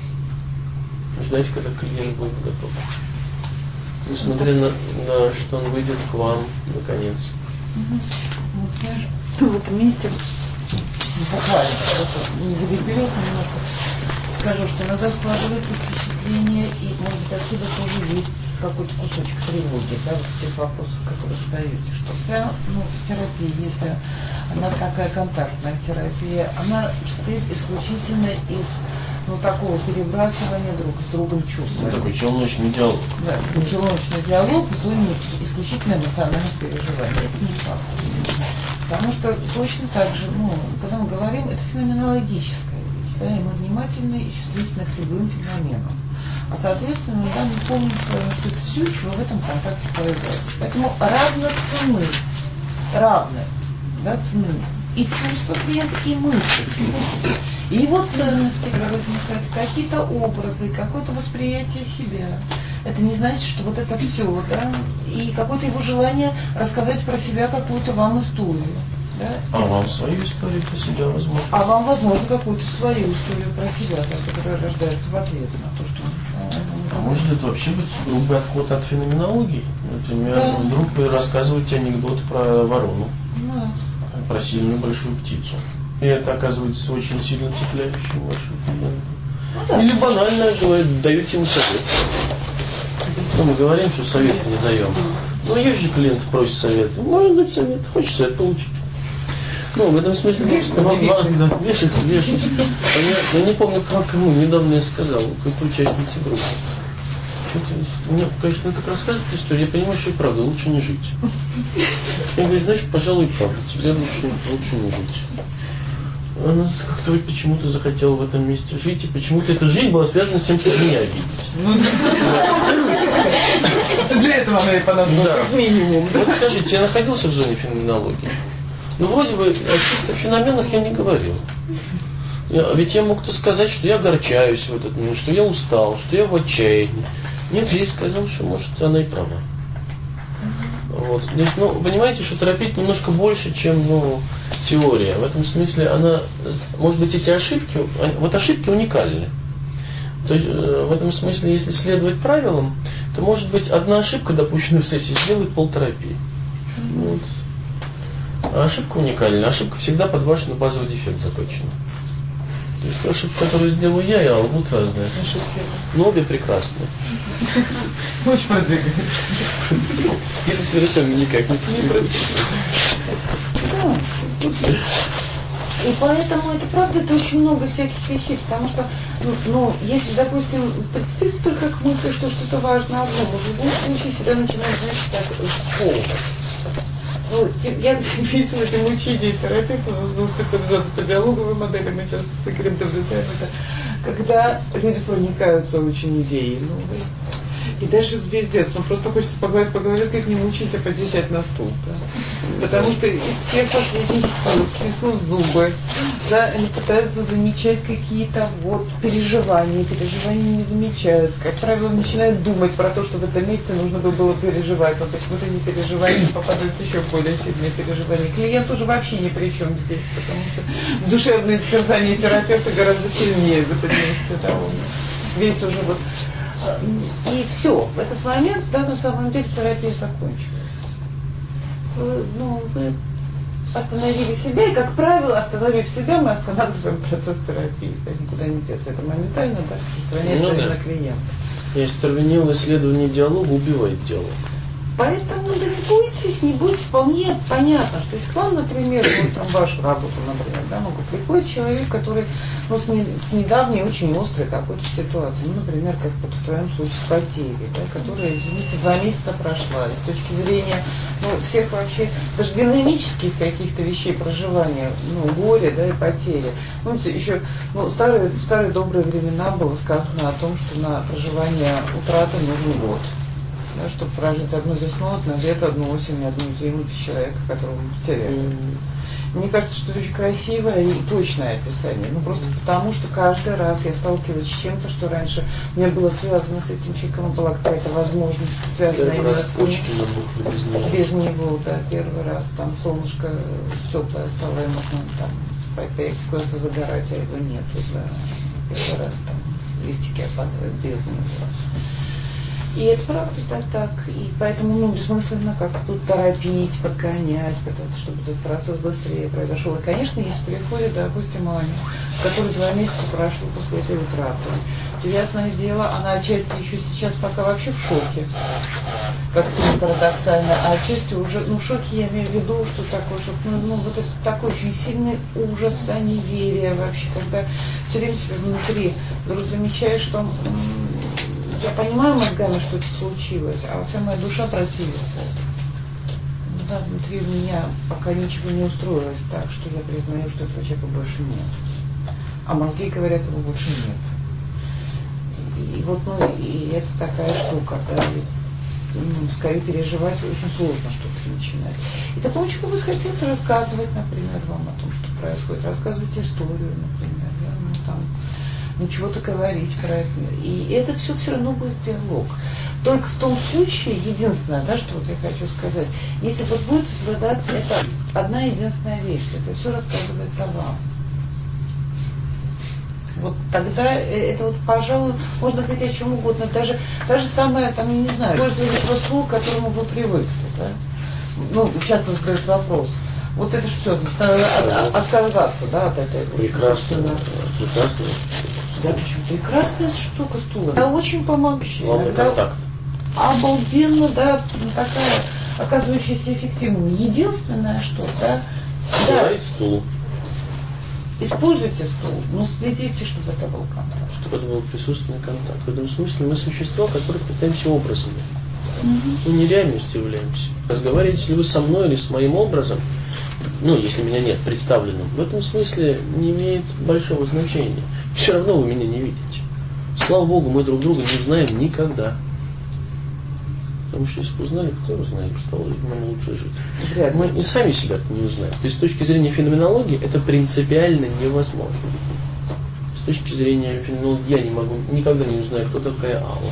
Ждать, когда клиент будет готов. Несмотря на, на что он выйдет к вам наконец. Вот, знаешь, в этом месте буквально, не забегаю немножко, скажу, что иногда складывается впечатление, и, может быть, отсюда тоже есть какой-то кусочек тревоги, да, вот тех вопросов, которые задаете, что вся, ну, терапия, если она такая контактная терапия, она состоит исключительно из, ну, такого перебрасывания друг с другом чувств. Ну, такой челночный диалог. Да, челночный диалог в зоне исключительно эмоциональных переживаний. Это не факт. Потому что точно так же, ну, когда мы говорим, это феноменологическая вещь, да, и мы внимательны и чувствительны к любым феноменам. А соответственно, да, мы помним, что это все, чего в этом контакте проявляется. Поэтому равно цены, равны, да, цены и чувства клиента, и мысли. И его ценности, когда возникают какие-то образы, какое-то восприятие себя. Это не значит, что вот это все, да, и какое-то его желание рассказать про себя какую-то вам историю. Да? А вам свою историю про себя, возможно? А вам, возможно, какую-то свою историю про себя, да, которая рождается в ответ на то, что... А может это вообще быть грубый отход от феноменологии? Например, да. Вдруг вы рассказываете анекдот про ворону, Да. про сильную большую птицу. И это оказывается очень сильно цепляющим вашим клиентам. Ну, да. Или банально, говорит, даете ему совет. Ну, мы говорим, что совет не даем. Ну, есть же клиент просит совета. Можно дать совет, хочешь совет получить. Ну, в этом смысле, конечно, вам надо вешаться, вешаться. Я, я не помню, кому недавно я сказал, какой участнице группы. Мне, конечно, так рассказывать историю, я понимаю, что и правда, лучше не жить. Я говорю, знаешь, пожалуй, правда, тебе лучше, лучше не жить. Она как-то почему-то захотела в этом месте жить, и почему-то эта жизнь была связана с тем, чтобы меня обидеть. Ну, для этого она и понадобилась, как минимум. Вот скажите, я находился в зоне феноменологии. Ну, вроде бы, о чисто феноменах я не говорил. Я, ведь я мог-то сказать, что я огорчаюсь в этот момент, что я устал, что я в отчаянии. Нет, я ей сказал, что, может, она и права. Вот. То есть, ну, понимаете, что терапия немножко больше, чем, ну, теория. В этом смысле она, может быть, эти ошибки, вот ошибки уникальны. То есть, в этом смысле, если следовать правилам, то, может быть, одна ошибка, допущенная в сессии, сделает полтерапии. Вот. А ошибка уникальна. Ошибка всегда под ваш базовый дефект заточена. То есть ошибка, которую сделаю я, и Алла, будут разные ошибки. Но обе прекрасные. Очень продвигается. Это совершенно никак не продвигается. И поэтому это правда, это очень много всяких вещей, потому что, ну, ну если, допустим, прицепиться только к мысли, что что-то важно одно, в любом случае себя начинает, знаешь, так сковывать. Ну, я видела это мучение терапевта, ну, как называется, по диалоговой модели, мы часто с Игорем наблюдаем это, когда люди проникаются очень идеей новой. И даже звездец, ну просто хочется погладить по голове, сказать, не мучайся, поди сядь на стул. Да? Потому что из всех последних сил, стиснув зубы, да, они пытаются замечать какие-то вот переживания, переживания не замечаются. Как правило, начинают думать про то, что в этом месте нужно бы было переживать, но почему-то не переживания, попадают еще в более сильные переживания. Клиент уже вообще ни при чем здесь, потому что душевное терзание терапевта гораздо сильнее в этом месте. Да, он весь уже вот... И все, в этот момент, да, на самом деле терапия закончилась. Вы, ну, вы остановили себя, и, как правило, остановив себя, мы останавливаем процесс терапии. Да, никуда не деться. Это моментально, да, распространяется ну, да. на клиента. И остервенелое исследование диалога убивает диалог. Поэтому да не бойтесь, не бойтесь, вполне понятно, что если к вам, например, вот там вашу работу, например, да, могу приходит человек, который ну, с, не, с недавней очень острой какой-то ситуацией, ну, например, как вот в твоем случае с потерей, да, которая, извините, два месяца прошла, и с точки зрения ну, всех вообще, даже динамических каких-то вещей проживания, ну, горя, да, и потери. Помните, еще ну, в старые, в старые добрые времена было сказано о том, что на проживание утраты нужен год. Да, чтобы прожить одну весну, одно лето, одну осень, одну зиму без человека, которого мы потеряли. Mm-hmm. Мне кажется, что это очень красивое и точное описание. Ну просто потому, что каждый раз я сталкиваюсь с чем-то, что раньше у меня было связано с этим человеком, была какая-то возможность, связанная именно с ним. Без него. Без него, да, первый раз там солнышко теплое стало, и можно там поехать куда-то загорать, а его нету, да. Первый раз там листики опадают без него. И это правда, да, так. И поэтому, ну, бессмысленно как-то тут торопить, подгонять, пытаться, чтобы этот процесс быстрее произошел. И, конечно, если приходит, допустим, Аня, которая два месяца прошла после этой утраты, то, ясное дело, она отчасти еще сейчас пока вообще в шоке, как-то не парадоксально, а отчасти уже, ну, в шоке я имею в виду, что такое, что, ну, ну, вот это такой очень сильный ужас, да, неверие вообще, когда все время себе внутри вдруг замечаешь, что я понимаю мозгами, что это случилось, а вся моя душа противится. Да, внутри меня пока ничего не устроилось так, что я признаю, что этого человека больше нет. А мозги говорят, его больше нет. И, и вот, ну, и это такая штука, да, и, ну, скорее переживать очень сложно что-то начинать. И такому человеку бы хотелось рассказывать, например, вам о том, что происходит, рассказывать историю, например, да, ну, там, ну, чего-то говорить про это. И это все все равно будет диалог. Только в том случае, единственное, да, что вот я хочу сказать, если вот будет соблюдаться это одна единственная вещь, это все рассказывается вам. Вот тогда это вот, пожалуй, можно говорить о чем угодно, даже та же самая, там, я не знаю, пользование слух, к которому вы привыкли, да? Ну, часто задают вопрос. Вот это все, отказаться, да, от этой. Прекрасно, прекрасно. Да, почему? Прекрасная штука стула. Она очень помогающая. Главный контакт. Обалденно, да, такая, оказывающаяся эффективной. Единственное, что, да, да, стул. Используйте стул, но следите, чтобы это был контакт. Чтобы это был присутственный контакт. В этом смысле мы существа, которые питаемся образами. Угу. Мы не реальностью являемся. Разговариваете ли вы со мной или с моим образом, ну, если меня нет представленным, в этом смысле не имеет большого значения. Все равно вы меня не видите. Слава Богу, мы друг друга не узнаем никогда. Потому что если бы узнали, кто его знает, стало бы нам лучше жить. Вряд ли. Мы и сами себя не узнаем. То есть с точки зрения феноменологии это принципиально невозможно. С точки зрения феноменологии я не могу, никогда не узнаю, кто такая Алла.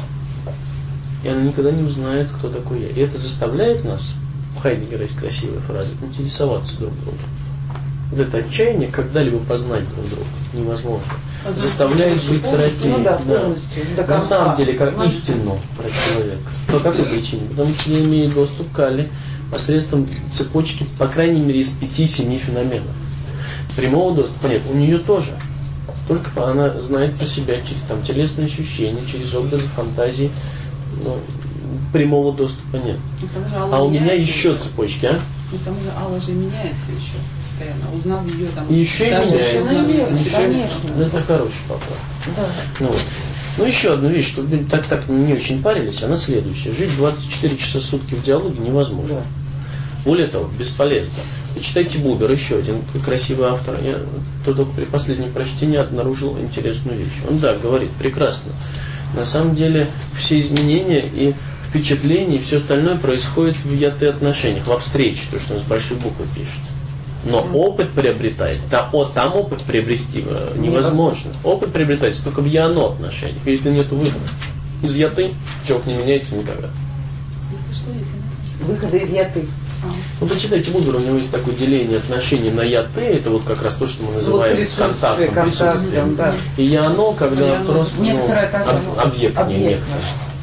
И она никогда не узнает, кто такой я. И это заставляет нас, у Хайдеггера есть красивая фраза, интересоваться друг другом. Вот это отчаяние когда-либо познать друг друга невозможно. А заставляет жить терапией. Ну, да, да. На самом деле, как истину про человека. По какой причине? Потому что я имею доступ к Алле посредством цепочки, по крайней мере, из пяти-семи феноменов. Прямого доступа нет. У нее тоже. Только она знает про себя через там, телесные ощущения, через образы, фантазии. Но прямого доступа нет. А у меня еще цепочки, а? И к тому же Алла же меняется еще постоянно. Узнав ее там. И еще и меняется. Конечно. Ну, это хороший вопрос. Да. Ну, вот. Ну, еще одну вещь, чтобы так, так не очень парились, она следующая. Жить двадцать четыре часа в сутки в диалоге невозможно. Да. Более того, бесполезно. Почитайте Бубер, еще один красивый автор. Я только при последнем прочтении обнаружил интересную вещь. Он, да, говорит, прекрасно. На самом деле все изменения и впечатления и все остальное происходит в я-ты отношениях, во встрече, то, что он с большой буквы пишет. Но опыт приобретает, да, о, там опыт приобрести невозможно. Опыт приобретается только в я-оно отношениях, если нет выхода. Из я-ты человек не меняется никогда. Если что, если нет. Выхода из я-ты. Ну, почитайте Бубер, у него есть такое деление отношений на я-ты, это вот как раз то, что мы называем вот контактом, присутствием. Да. И я-оно, когда просто ну, об, объектнее некоторое.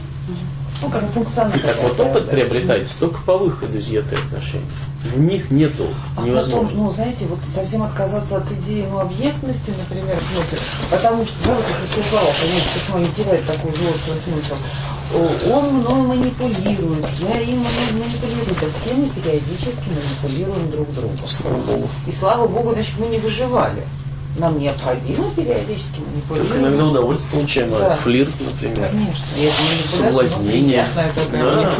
Ну, как функционально. Так вот, опыт приобретается только по выходу из я-ты отношений. В них нету невозможно. А потом, ну, знаете, вот совсем отказаться от идеи, ну, объектности, например, смысле, потому что, да, вот если все слова, конечно, почему они теряют такой взрослый смысл, он мною манипулирует, я им манипулирую, да все мы периодически манипулируем друг друга. Слава Богу. И слава Богу, значит, мы не выживали. Нам необходимо периодически манипулировать. Только иногда удовольствие получаем, да. Флирт, например. Конечно. И это соблазнение. Да.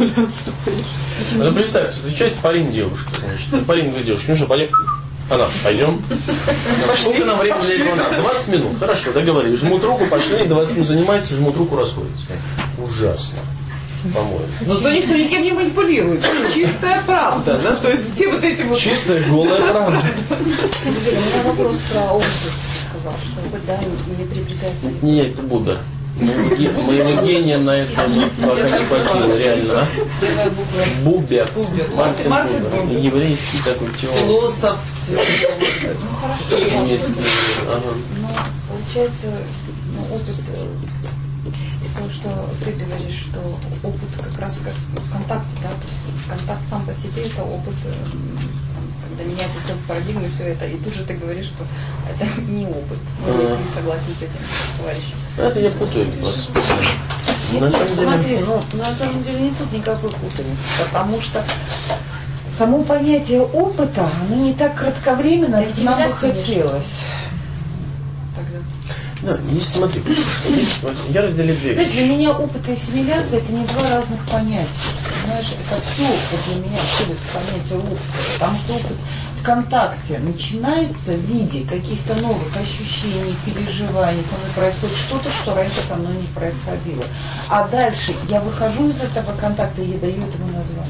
Ну, представьте, встречается парень девушка, значит. Парень говорит девушке, ну что, поехали? Она, пойдем. Сколько нам времени для этого надо? двадцать минут. Хорошо, договорились. Жмут руку, пошли, двадцать минут занимается, жмут руку, расходятся. Ужасно. по-моему. Но зато никто никем не манипулирует. Чистая правда, да? То есть все вот эти вот... Чистая голая правда. У меня вопрос про опыт. Сказал, что опыт, да, не приобретается. Нет, это Будда. Моего, ге- моего гения на это пока не хватило, реально. А? Бубер. Мартин Бубер. Еврейский такой теолог. Философ. Ну хорошо. Немецкий. Ага. Ну, получается, ну, опыт э, из того, что ты говоришь, что опыт как раз как в контакте, да, то есть контакт сам по себе это опыт, э, там, когда меняется все парадигмы, все это, и тут же ты говоришь, что это не опыт. Ну, Ага. ты не согласен с этим, товарищ. Это я путаю вас. На самом Смотри, деле... ну, на самом деле не тут никакой путаницы, потому что само понятие опыта, оно не так кратковременно, как нам бы хотелось. Тогда. Да, есть, смотри, есть, я разделил две Знаешь, для вещи. меня опыт и ассимиляция это не два разных понятия. Знаешь, это все вот для меня входит в понятие опыта. Потому что опыт в контакте начинается в виде каких-то новых ощущений, переживаний. Со мной происходит что-то, что раньше со мной не происходило. А дальше я выхожу из этого контакта и я даю этому название.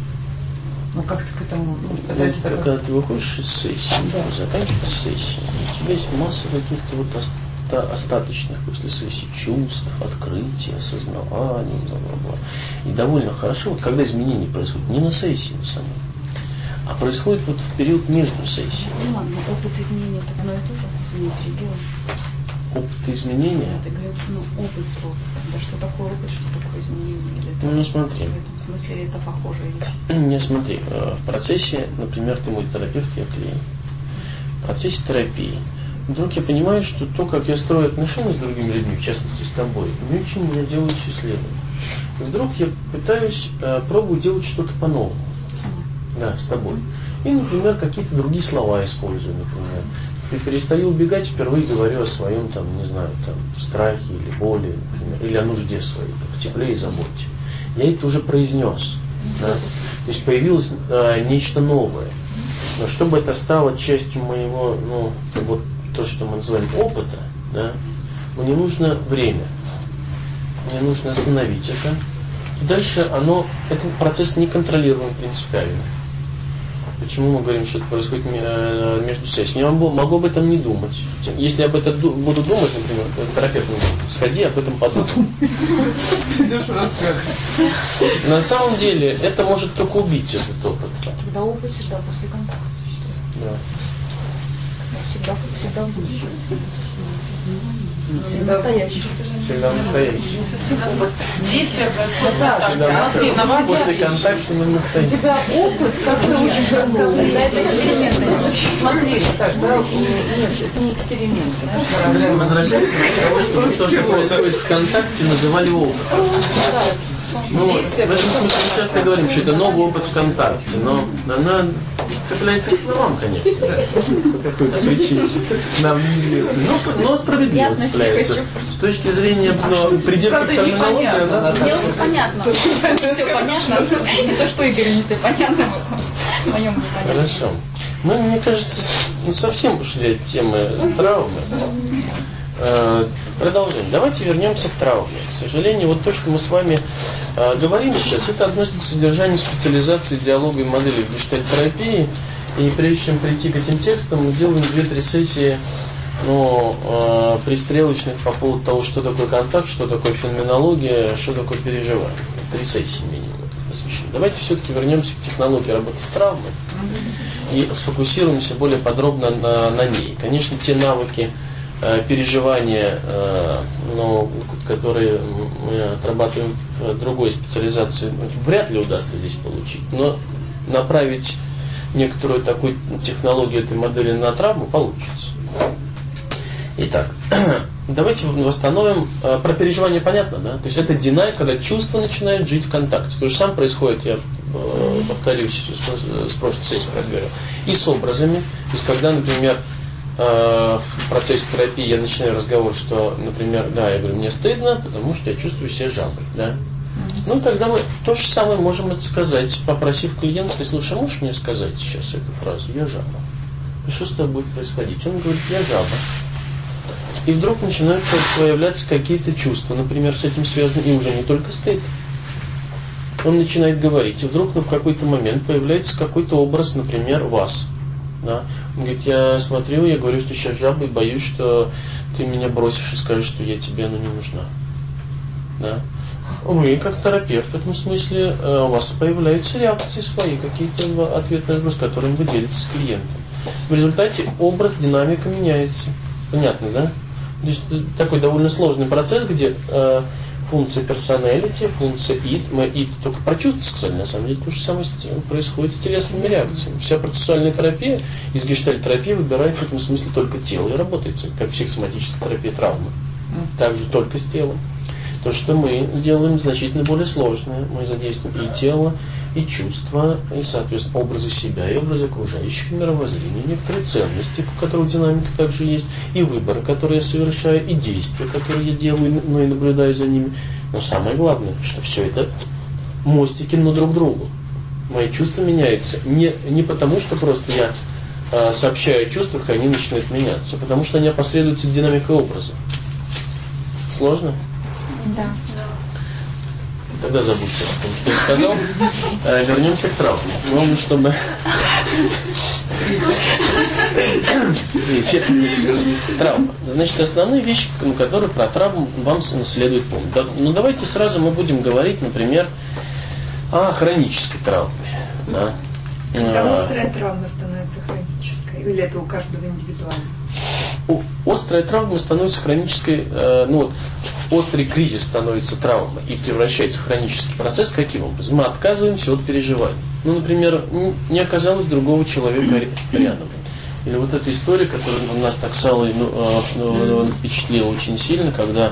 Ну как-то к этому, ну, Когда, сказать, это когда ты выходишь из сессии, Да. заканчиваешь сессию, у тебя есть масса каких-то вот оста- остаточных после сессии чувств, открытий, осознаваний, бла-бла-бла. И довольно хорошо, вот когда изменения происходят не на сессии на самой, а происходит вот в период между сессиями. Ну ладно, опыт изменения, так оно и тоже, извини, перебила. Опыт изменения. Да, ты говоришь, ну, опыт слов. Да что такое опыт, что такое изменение? Или это- Ну, ну, смотри. В этом смысле это похожая вещь. Не, смотри, э, в процессе, например, ты мой терапевт, я клиент. В процессе терапии вдруг я понимаю, что то, как я строю отношения с другими людьми, в частности с тобой, не очень меня делает счастливым. И вдруг я пытаюсь, э, пробую делать что-то по-новому. Да, с тобой. И, например, какие-то другие слова использую, например. Я перестаю убегать, впервые говорю о своем, там, не знаю, там, страхе или боли, например, или о нужде своей, в тепле и заботе. Я это уже произнес. Да? То есть появилось э, нечто новое. Но чтобы это стало частью моего, ну, вот то, что мы называем опыта, да, мне нужно время. Мне нужно остановить это. И дальше оно, этот процесс не контролируем принципиально. Почему мы говорим, что это происходит между сессиями? Я могу, могу об этом не думать. Если я об этом буду думать, например, терапевт мне говорит, сходи, об этом подумай. На самом деле, это может только убить этот опыт. Тогда опыт всегда после контакта существует. Да. Всегда, всегда в будущем. Всегда настоящий. Всегда настоящий. Действие происходит Да, на Всегда контакте. настоящий. После контакта мы У настоящий. тебя опыт как-то очень конкретный. Да, это эксперимент. Смотри, так, да, нет, это не эксперимент, знаешь, Возвращаясь к тому, что то, что происходит в контакте, называли опытом. Ну, в этом смысле мы часто говорим, что это новый опыт в контакте, но она цепляется к словам, конечно, да, по какой-то причине, нам неизвестно. Но, но справедливо цепляется. С точки зрения ну, придирки к терминологии, она... Мне уже понятно. Все понятно. Не то, что Игорь не ты понятно. Моем не понятно. Хорошо. Мы, мне кажется, не совсем ушли от темы травмы. Продолжим. Давайте вернемся к травме. К сожалению, вот то, что мы с вами э, говорим сейчас, это относится к содержанию специализации диалога и модели в гештальт-терапии. И прежде чем прийти к этим текстам, мы делаем две-три сессии ну, э, пристрелочных по поводу того, что такое контакт, что такое феноменология, что такое переживание. Три сессии минимум посвящены. Давайте все-таки вернемся к технологии работы с травмой и сфокусируемся более подробно на, на ней. Конечно, те навыки переживания, но, которые мы отрабатываем в другой специализации, вряд ли удастся здесь получить. Но направить некоторую такую технологию этой модели на травму получится. Итак, давайте восстановим. Про переживание понятно, да? То есть это динай, когда чувства начинают жить в контакте. То же самое происходит, я повторюсь, с прошлой сессии говорил, и с образами. То есть когда, например, в процессе терапии я начинаю разговор, что, например, да, я говорю, мне стыдно, потому что я чувствую себя жабой, да. Ну, тогда мы то же самое можем это сказать, попросив клиента, сказать, слушай, можешь мне сказать сейчас эту фразу, я жаба. И что с тобой будет происходить? Он говорит, я жаба. И вдруг начинают появляться какие-то чувства, например, с этим связаны, и уже не только стыд, он начинает говорить, и вдруг ну, в какой-то момент появляется какой-то образ, например, вас. Да? Он говорит, я смотрю, я говорю, что сейчас жаба, и боюсь, что ты меня бросишь и скажешь, что я тебе ну, не нужна. Да? Вы, как терапевт, в этом смысле, у вас появляются реакции свои, какие-то ответные вопросы, которыми вы делитесь с клиентом. В результате образ, динамика меняется. Понятно, да? То есть такой довольно сложный процесс, где э, функция personality, функция id, мы id только прочувствовать, сказали, на самом деле то же самое происходит с телесными реакциями. Вся процессуальная терапия из гештальт-терапии выбирает в этом смысле только тело и работает, как психосоматическая терапия травмы. Также только с телом. То, что мы делаем, значительно более сложное. Мы задействуем и тело, и чувства, и, соответственно, образы себя, и образы окружающих, мировоззрения, некоторые ценности, у которых динамика также есть, и выборы, которые я совершаю, и действия, которые я делаю, но и наблюдаю за ними. Но самое главное, что все это мостики на друг другу. Мои чувства меняются не, не потому, что просто я э, сообщаю о чувствах, и они начинают меняться, а потому что они опосредуются динамикой образа. Сложно? Да. Тогда забудьте о том, что я сказал. А, вернемся к травме. Главное, чтобы... Травма. Значит, основные вещи, которые про травму вам следует помнить. Ну, давайте сразу мы будем говорить, например, о хронической травме. Да? Когда острая травма становится хронической? Или это у каждого индивидуально? Острая травма становится хронической, э, ну вот, острый кризис становится травмой и превращается в хронический процесс. Каким образом? Мы отказываемся от переживаний. Ну, например, не оказалось другого человека рядом. Или вот эта история, которая нас так с Аллой ну, э, впечатлила очень сильно, когда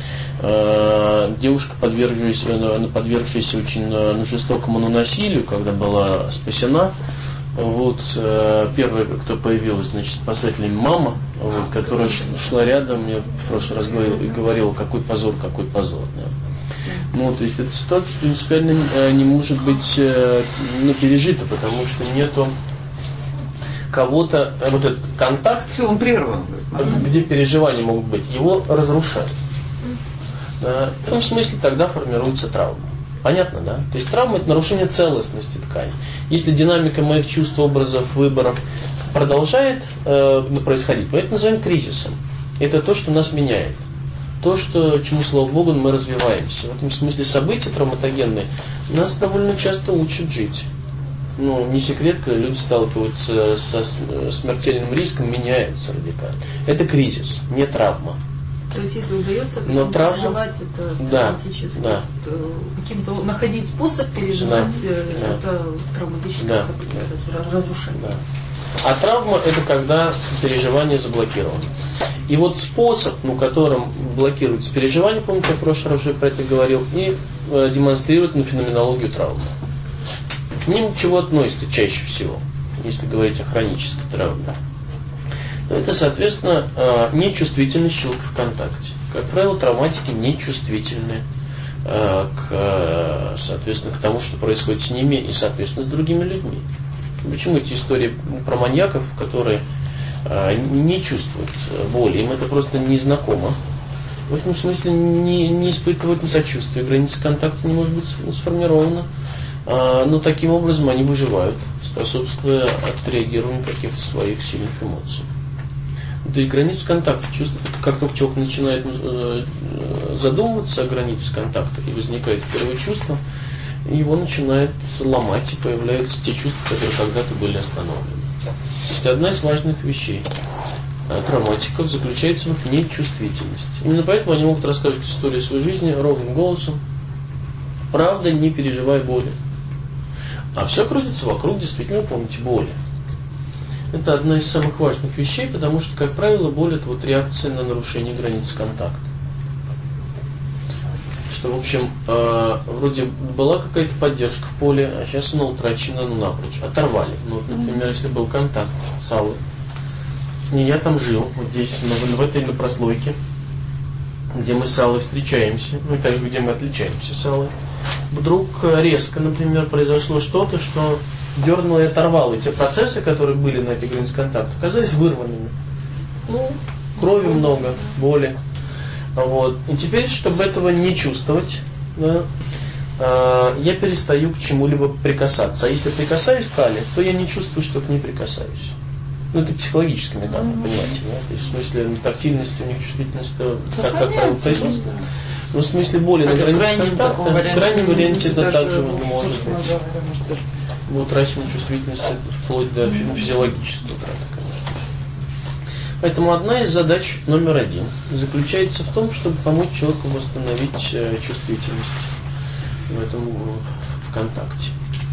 э, девушка, подвергшаяся, подвергшаяся очень ну, жестокому насилию, когда была спасена. Вот э, первая, кто появилась, значит, спасателем мама, вот, которая шла рядом, я в прошлый раз говорил, и говорила, какой позор, какой позор. Да. Ну, то есть эта ситуация принципиально э, не может быть э, ну, пережита, потому что нету кого-то, э, вот этот контакт, все, он прерван, где переживания могут быть, его разрушают. Э, в этом смысле тогда формируется травма. Понятно, да? То есть травма – это нарушение целостности ткани. Если динамика моих чувств, образов, выборов продолжает э, происходить, мы это называем кризисом. Это то, что нас меняет. То, что, чему, слава Богу, мы развиваемся. В этом смысле события травматогенные нас довольно часто учат жить. Ну, не секрет, когда люди сталкиваются со смертельным риском, меняются радикально. Это кризис, не травма. То есть, если удается Но травма, переживать это да, травматически, да. каким-то находить способ переживать да, это да. травматическое да. событие, это разрушение. Да. А травма – это когда переживание заблокировано. И вот способ, ну, которым блокируется переживание, помните, я в прошлый раз уже про это говорил, и э, демонстрирует ну, феноменологию травмы. К ним чего относится чаще всего, если говорить о хронической травме? То это, соответственно, нечувствительность человека в контакте. Как правило, травматики нечувствительны к, соответственно, к тому, что происходит с ними и, соответственно, с другими людьми. Почему эти истории про маньяков, которые не чувствуют боли, им это просто не знакомо. В этом смысле не, не испытывают ни сочувствия, граница контакта не может быть сформирована. Но таким образом они выживают, способствуя отреагированию каких-то своих сильных эмоций. То есть границу контакта чувствует, как только человек начинает задумываться о границе контакта и возникает первое чувство, его начинает ломать и появляются те чувства, которые когда-то были остановлены. Это одна из важных вещей травматиков заключается в их нечувствительности. Именно поэтому они могут рассказывать историю своей жизни ровным голосом, правда, не переживая боли. А все крутится вокруг, действительно, помните, боли. Это одна из самых важных вещей, потому что, как правило, боль – это вот реакция на нарушение границ контакта. Что, в общем, э, вроде была какая-то поддержка в поле, а сейчас она утрачена ну, напрочь. Оторвали. Ну, вот, например, если был контакт с Аллой, не я там жил, вот здесь, в, в этой на прослойке, где мы с Аллой встречаемся, ну и также, где мы отличаемся с Аллой, вдруг резко, например, произошло что-то, что дернуло и оторвало. И те процессы, которые были на этих границах контакта, оказались вырванными. Ну, крови много, боли. Вот. И теперь, чтобы этого не чувствовать, да, э, я перестаю к чему-либо прикасаться. А если прикасаюсь к Али, то я не чувствую, что к ней прикасаюсь. Ну, это психологически метафора, mm-hmm. понимаете, да? То есть, в смысле, тактильность у них, чувствительность, как, как правило, присутствует. Но в смысле боли на границе контакта, в крайнем варианте это также не может быть. Мы утрачиваем чувствительность вплоть до физиологической утраты, конечно. Поэтому одна из задач номер один заключается в том, чтобы помочь человеку восстановить чувствительность в этом в контакте.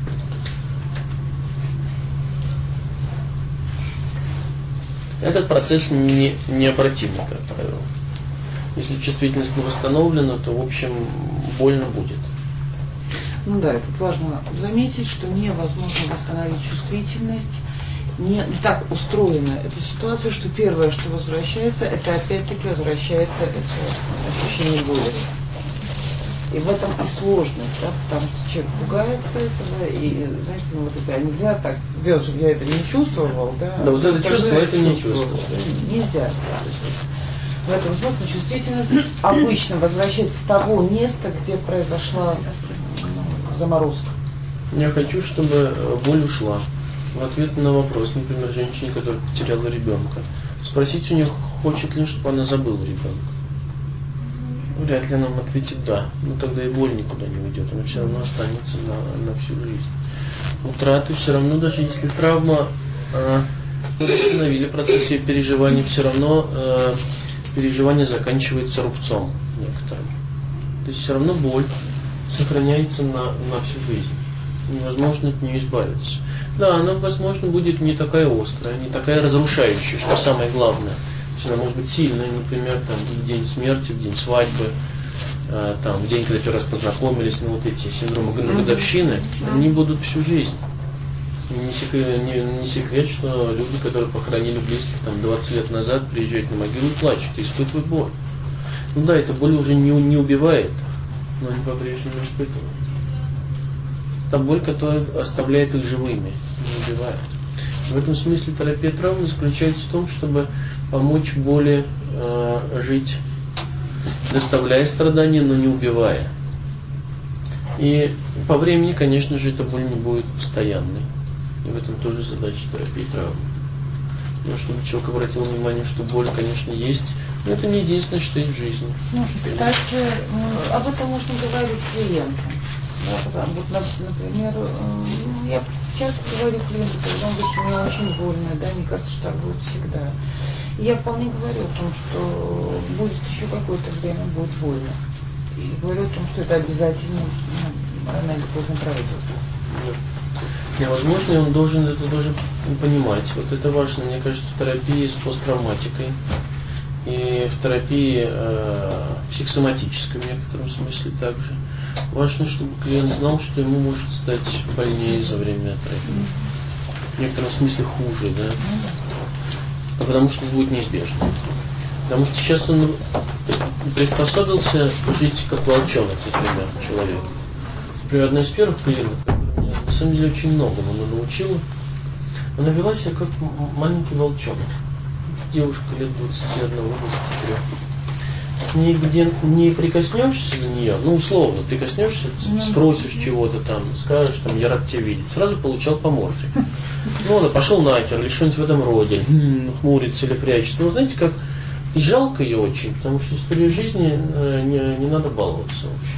Этот процесс не, необратимый, как правило. Если чувствительность не восстановлена, то, в общем, больно будет. Ну да, тут важно заметить, что невозможно восстановить чувствительность. Не так устроена эта ситуация, что первое, что возвращается, это опять-таки возвращается это ощущение боли. И в этом и сложность, да, потому что человек пугается этого, и, знаете, ну вот это, а нельзя так сделать, чтобы я это не чувствовал, да. Да, вот это чувство, это не чувство. Нельзя. Да. В этом смысле чувствительность обычно возвращается с того места, где произошла ну, заморозка. Я хочу, чтобы боль ушла. В ответ на вопрос, например, женщине, которая потеряла ребенка, спросить у нее, хочет ли, чтобы она забыла ребенка. Вряд ли нам ответит да. Ну тогда и боль никуда не уйдет, она все равно останется на, на всю жизнь. Утраты все равно, даже если травма э, остановили процесс ее переживания, все равно э, переживание заканчивается рубцом некоторым. То есть все равно боль сохраняется на, на всю жизнь. Невозможно от нее избавиться. Да, она, возможно, будет не такая острая, не такая разрушающая, что самое главное. Она может быть сильная, например, там, в день смерти, в день свадьбы, э, там, в день, когда первый раз познакомились, ну вот эти синдромы годовщины, они будут всю жизнь. Не секрет, не, не секрет, что люди, которые похоронили близких там, двадцать лет назад, приезжают на могилу и плачут, и испытывают боль. Ну да, эта боль уже не, не убивает, но они по-прежнему испытывают. Та боль, которая оставляет их живыми, не убивает. В этом смысле терапия травмы заключается в том, чтобы помочь боли э, жить, доставляя страдания, но не убивая. И по времени, конечно же, эта боль не будет постоянной. И в этом тоже задача терапии травмы. Но чтобы человек обратил внимание, что боль, конечно, есть, но это не единственное, что есть в жизни. Ну, кстати, об этом можно говорить клиентам. Да, вот, например, я часто говорю клиенту, когда он говорит, что мне очень больно, да, мне кажется, что так будет всегда. И я вполне говорю о том, что будет еще какое-то время, будет больно. И говорю о том, что это обязательно, ну, рано или поздно пройдет. Да. Возможно, он должен это тоже понимать. Вот это важно, мне кажется, в терапии с посттравматикой и в терапии э, психосоматической в некотором смысле также. Важно, чтобы клиент знал, что ему может стать больнее за время терапии. В некотором смысле хуже, да? Потому что это будет неизбежно. Потому что сейчас он приспособился жить как волчонок, например, человек. Например, одна из первых клиентов, которая меня на самом деле очень многому она научила, она вела себя как маленький волчонок. Девушка лет двадцати одного двадцати трёх. Нигде не прикоснешься до нее, ну условно, прикоснешься, спросишь чего-то там, скажешь, там, я рад тебя видеть, сразу получал по морде. Ну ладно, пошел нахер, или что-нибудь в этом роде, хмурится или прячется. Ну, знаете, как и жалко ее очень, потому что историю жизни не, не надо баловаться вообще.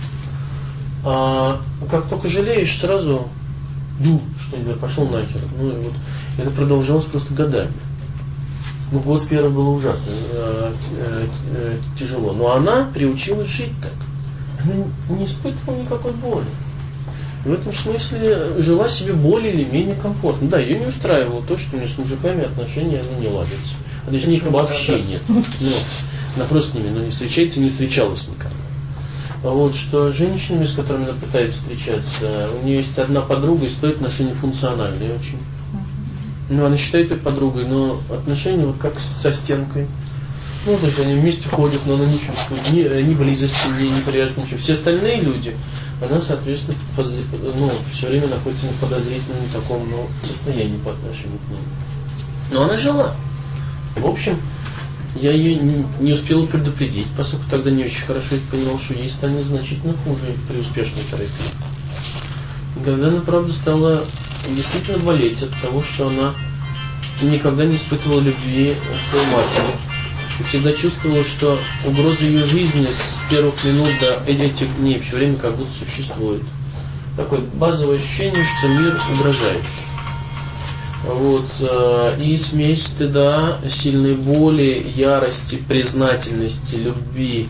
А как только жалеешь, сразу ду, что-нибудь, пошел нахер. Ну и вот это продолжалось просто годами. Ну, год первый было ужасно, э, э, э, тяжело. Но она приучилась жить так. Она не испытывала никакой боли. В этом смысле жила себе более или менее комфортно. Да, ее не устраивало то, что у нее с мужиками отношения ну, не ладятся. А точнее их вообще нет. Ну, она просто с ними ну, не встречается и не встречалась никогда. А вот что с женщинами, с которыми она пытается встречаться, у нее есть одна подруга, и стоит отношения функциональные очень. Ну, она считает ее подругой, но отношения вот как со стенкой. Ну, то есть они вместе ходят, но она не чувствует ни, ни близости, ни, ни привязанности, ничего. Все остальные люди, она, соответственно, подозр... ну, все время находится в подозрительном таком ну, состоянии по отношению к ним. Но она жила. В общем, Я ее не, не успел предупредить, поскольку тогда не очень хорошо это понимал, что ей станет значительно хуже при успешной терапии. И когда она, правда, стала действительно болеть от того, что она никогда не испытывала любви своей матери. И всегда чувствовала, что угроза ее жизни с первых минут до этих дней все время как будто существует. Такое базовое ощущение, что мир угрожающий. Вот, и смесь стыда, сильной боли, ярости, признательности, любви,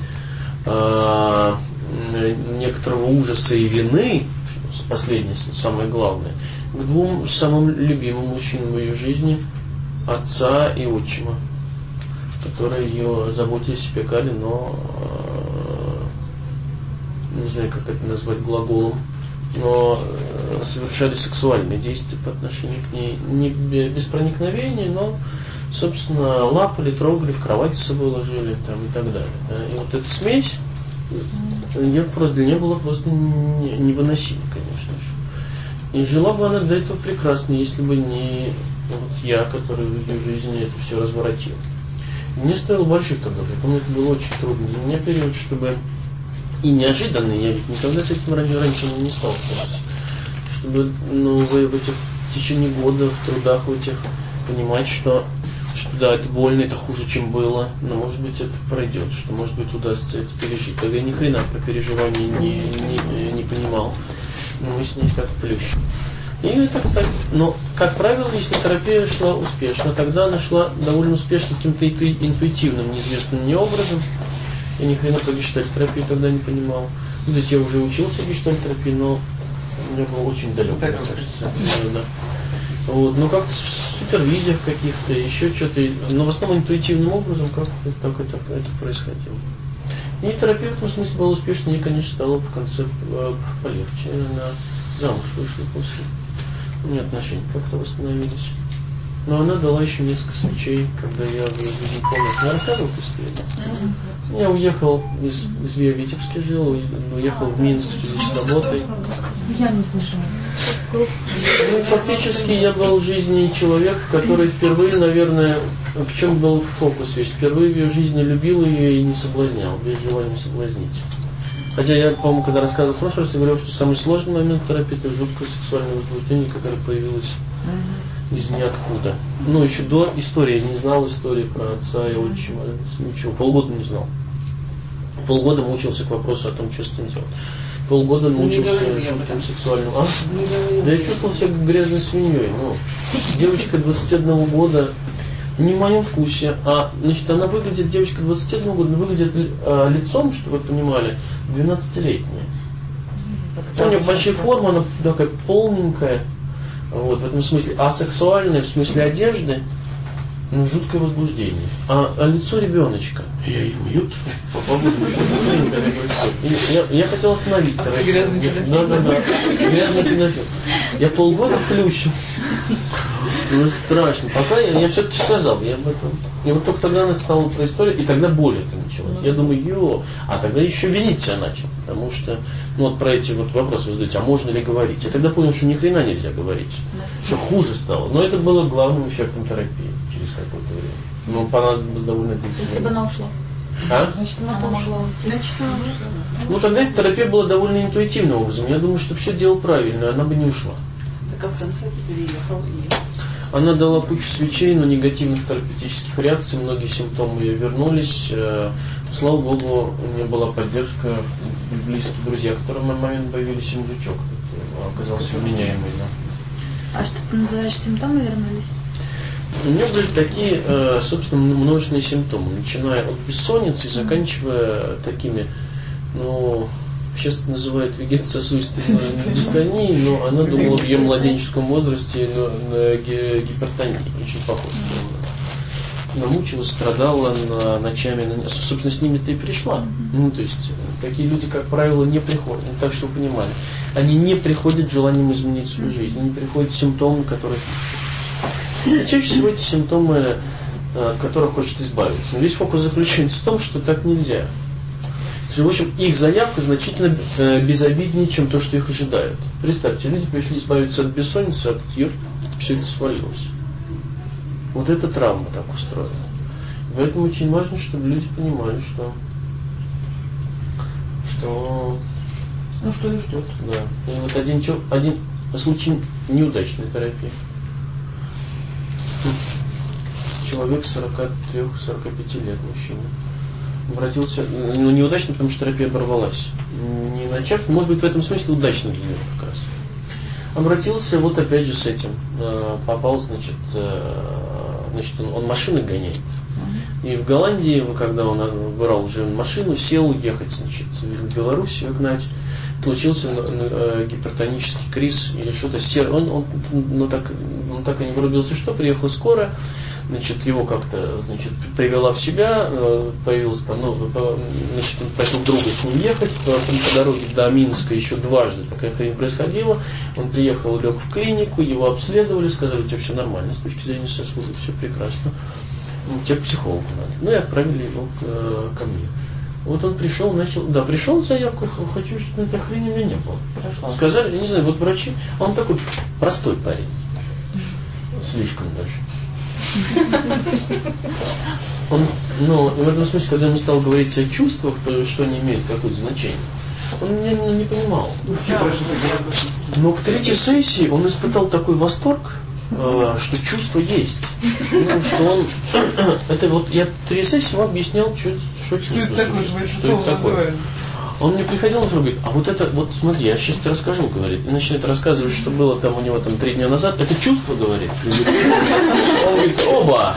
некоторого ужаса и вины, последнее, самое главное, к двум самым любимым мужчинам в ее жизни, отца и отчима, которые ее заботились, опекали, но не знаю, как это назвать глаголом, но совершали сексуальные действия по отношению к ней. Не без проникновения, но, собственно, лапали, трогали, в кровать с собой ложили там, и так далее. Да. И вот эта смесь я просто, для нее была просто невыносима, конечно же. И жила бы она до этого прекрасно, если бы не вот я, который в ее жизни это все разворотил. Мне стоило больших трудов. Я помню, это было очень трудно для меня период, чтобы и неожиданный, я ведь никогда с этим раньше, раньше не сталкивался. Чтобы ну, в, в этих в течение года, в трудах в этих понимать, что, что да, это больно, это хуже, чем было, но может быть это пройдет, что может быть удастся это пережить. Тогда я ни хрена про переживания не, не, не понимал. Но мы с ней как плющ. И это, кстати, но, как правило, если терапия шла успешно, тогда она шла довольно успешно каким-то интуитивным, неизвестным мне образом. Я ни хрена про гештальт-терапию тогда не понимал. Ну, то есть я уже учился гештальт-терапии, но я был очень далек, мне кажется. Да. Вот. Но как-то в супервизиях каких-то, еще что-то, но в основном интуитивным образом как, как это, это происходило. И терапия в этом смысле была успешной, и, конечно, стало в конце полегче. Она замуж вышла после. У меня отношения как-то восстановились. Но она дала еще несколько свечей, когда я в жизни комнате. Я рассказывал эту историю? Mm-hmm. Я уехал из, из Витебска, жил, уехал в Минск в связи с работой. Я не слышала. Ну, фактически я был в жизни человек, который впервые, наверное, в чем был фокус весь, впервые в ее жизни любил ее и не соблазнял, без желания соблазнить. Хотя я, по-моему, когда рассказывал в прошлый раз, я говорил, что самый сложный момент терапии – это жуткое сексуальное возбуждение, которое появилось mm-hmm. из ниоткуда. Ну, еще до истории. Я не знал истории про отца и отчима. Ничего. Полгода не знал. Полгода мучился к вопросу о том, что с этим делать. Полгода мучился жутким сексуальным. А? Да я чувствовал себя грязной свиньей. Ну, девочка двадцати одного года, не в моем вкусе, а, значит, она выглядит, девочка двадцати одного года, выглядит а, лицом, чтобы вы понимали, двенадцатилетняя. У нее большая форма, она такая полненькая, вот, в этом смысле, а сексуальная, в смысле одежды, ну, жуткое возбуждение. А, а лицо ребеночка. Я ей мьют. Я, я хотел остановить. А ты грязный педофил. Да, да, да. Грязный педофил. Я полгода плющил. Ну, страшно. Пока я, я все-таки сказал, я об этом. И вот только тогда она стала про историю, и тогда боль это началась. Я думаю, ё, а тогда еще винить себя начал. Потому что, ну вот про эти вот вопросы вы задаете, а можно ли говорить? Я тогда понял, что ни хрена нельзя говорить. Что хуже стало. Но это было главным эффектом терапии через какое-то время. Но понадобилось довольно длительно. Если бы она ушла. А? Значит, она могла уйти. Ну тогда эта терапия была довольно интуитивным образом. Я думаю, что все делал правильно, она бы не ушла. Так а в конце ты переехал и... Она дала кучу свечей, но негативных терапевтических реакций, многие симптомы ее вернулись. Слава Богу, у меня была поддержка, близкие друзья, которые в мой момент появились, и мужичок оказался вменяемый. Да. А что ты называешь симптомы вернулись? У меня были такие, собственно, множественные симптомы, начиная от бессонницы и заканчивая такими, ну, сейчас это называют вегетососудистой дистонией, но она думала в ее младенческом возрасте на, на гипертонии, очень похоже. Намучилась, страдала на, ночами, на, собственно, с ними-то и пришла. Ну, то есть, такие люди, как правило, не приходят. Ну, так что вы понимали, они не приходят с желанием изменить свою жизнь, они приходят с симптомами, которые И чаще всего эти симптомы, от которых хочет избавиться. Но весь фокус заключается в том, что так нельзя. В общем, их заявка значительно безобиднее, чем то, что их ожидает. Представьте, люди пришли избавиться от бессонницы, а тут все это свалилось. Вот эта травма так устроена. Поэтому очень важно, чтобы люди понимали, что, что, ну, что их ждет. Да. И вот один, один случай неудачной терапии. Человек сорока трёх - сорока пяти лет, мужчина. Обратился, ну, неудачно, потому что терапия оборвалась. Не начав, может быть, в этом смысле удачно для него как раз. Обратился вот опять же с этим. Попал, значит, значит он, он машины гоняет. И в Голландии, когда он брал уже машину, сел ехать, значит, в Белоруссию гнать, случился гипертонический криз или что-то серое. Он, он, ну, так, он так и не врубился, что приехала скорая. Значит, его как-то, значит, привела в себя, появилась там, ну, значит, он просил друга с ним ехать, потом по дороге до Минска еще дважды такая хрень происходила. Он приехал, лег в клинику, его обследовали, сказали, у тебя все нормально с точки зрения сосудов, все прекрасно. Тебе к психологу надо. Ну и отправили его к, ко мне. Вот он пришел, начал, да, пришел заявку, хочу, чтобы этой хрени у меня не было. Хорошо. Сказали, не знаю, вот врачи, он такой простой парень, слишком даже. Он, ну, в этом смысле, когда ему стал говорить о чувствах, то, что они имеют какое-то значение, он меня не, не понимал. Но к третьей сессии он испытал такой восторг, э, что чувство есть. Ну, что он, это вот я три сессии ему объяснял, что, что чувство. Что это такое? Что это такое? Он мне приходил и говорит, а вот это, вот смотри, я сейчас тебе расскажу, говорит, и начинает рассказывать, что было там у него там три дня назад, это чувство, говорит. Он говорит, оба!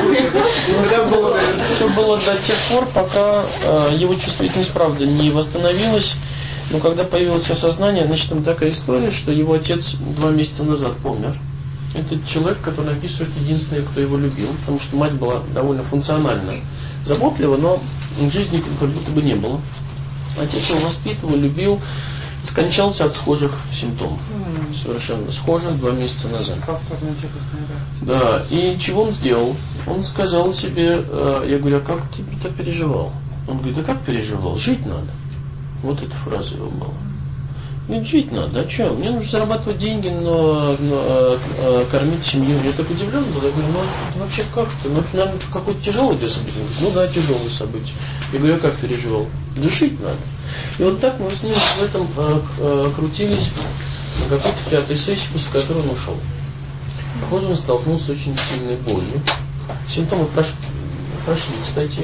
Все было до тех пор, пока э, его чувствительность, правда, не восстановилась, но когда появилось осознание, значит, там такая история, что его отец два месяца назад помер. Это человек, который описывает единственный, кто его любил, потому что мать была довольно функционально заботлива, но в жизни как будто бы не было. Отец его воспитывал, любил, скончался от схожих симптомов. Mm. Совершенно схожих два месяца назад. Повторная тягостная реакция. Да, и чего он сделал? Он сказал себе, э, я говорю, а как ты это переживал? Он говорит, а как переживал? Жить надо. Вот эта фраза его была. Говорит, жить надо, а что? Мне нужно зарабатывать деньги, но, но э, э, кормить семью. Я так удивлен был. Я говорю, ну вообще как-то? Ну, это, наверное, какое-то тяжелое для события. Ну да, тяжелое событие. Я говорю, а как переживал? Да жить надо. И вот так мы с ним в этом э, э, крутились на какой-то пятой сессии, после которой он ушел. Похоже, он столкнулся с очень сильной болью. Симптомы прош... прошли, кстати,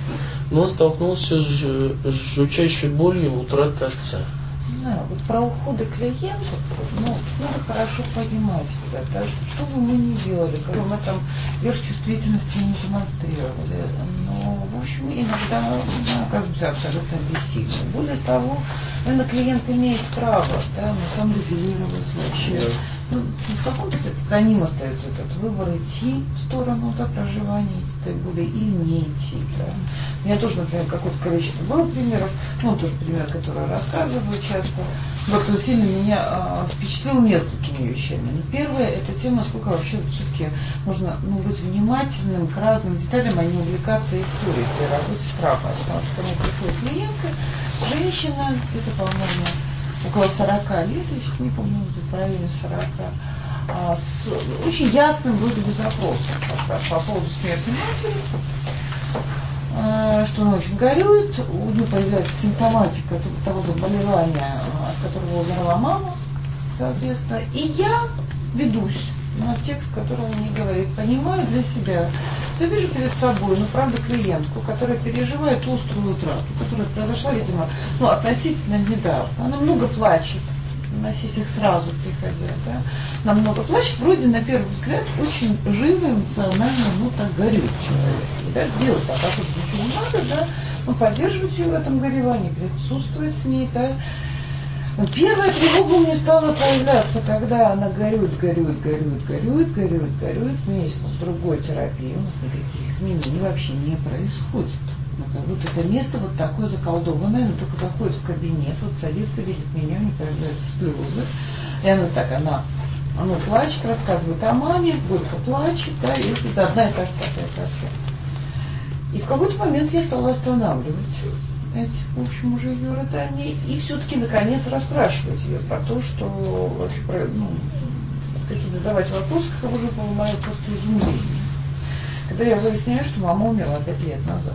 но он столкнулся с, ж... с жутчайшей болью утраты отца. Да, вот про уходы клиентов, ну, надо хорошо понимать, да, что, что бы мы ни делали, как бы мы там сверхчувствительности не демонстрировали, но, в общем, иногда мы оказываемся абсолютно бессильны. Более того, наверное, клиент имеет право, да, на саморегулировать вообще. Ну, в каком-то за ним остается этот выбор, идти в сторону, да, проживания этой боли или не идти. Да. У меня тоже, например, какое-то количество было примеров, ну, тоже пример, который я рассказываю часто, как-то сильно меня а, впечатлил несколькими вещами. Ну, первое, это тема, насколько вообще все-таки нужно, ну, быть внимательным к разным деталям, а не увлекаться историей при работе с травмой. Потому что ко мне приходит клиентка, женщина, где-то, по-моему, около сорока лет, я сейчас не помню, где-то в районе сорока, а, с очень ясным вроде бы запросом как раз по поводу смерти матери, а, что она очень горюет, у нее появляется симптоматика того заболевания, от которого умерла мама, соответственно, и я ведусь на текст, который он мне говорит, понимаю для себя, я вижу перед собой, ну, правда, клиентку, которая переживает острую утрату, которая произошла, видимо, ну, относительно недавно. Она много плачет на сессиях сразу приходя, да. Она много плачет, вроде, на первый взгляд, очень живо, эмоционально, ну, так горюет человек. И да, делать так, а тут ничего не надо, да, ну, поддерживать ее в этом горевании, присутствовать с ней, да. Первая тревога у меня стала появляться, когда она горюет, горюет, горюет, горюет, горюет, горюет, месяц в другой терапии, у нас никаких изменений вообще не происходит. Ну, как будто это место вот такое заколдованное, она только заходит в кабинет, вот садится, видит меня, у нее появляются слезы, и она так, она, она плачет, рассказывает о маме, горько плачет, да, и это одна и та же такая картина. И в какой-то момент я стала останавливать эти, в общем, уже ее рыдания, и все-таки наконец расспрашивать ее про то, что вообще, про, ну, какие задавать вопросы, каково же было мое просто изумление. когда я выясняю, что мама умерла пять лет назад.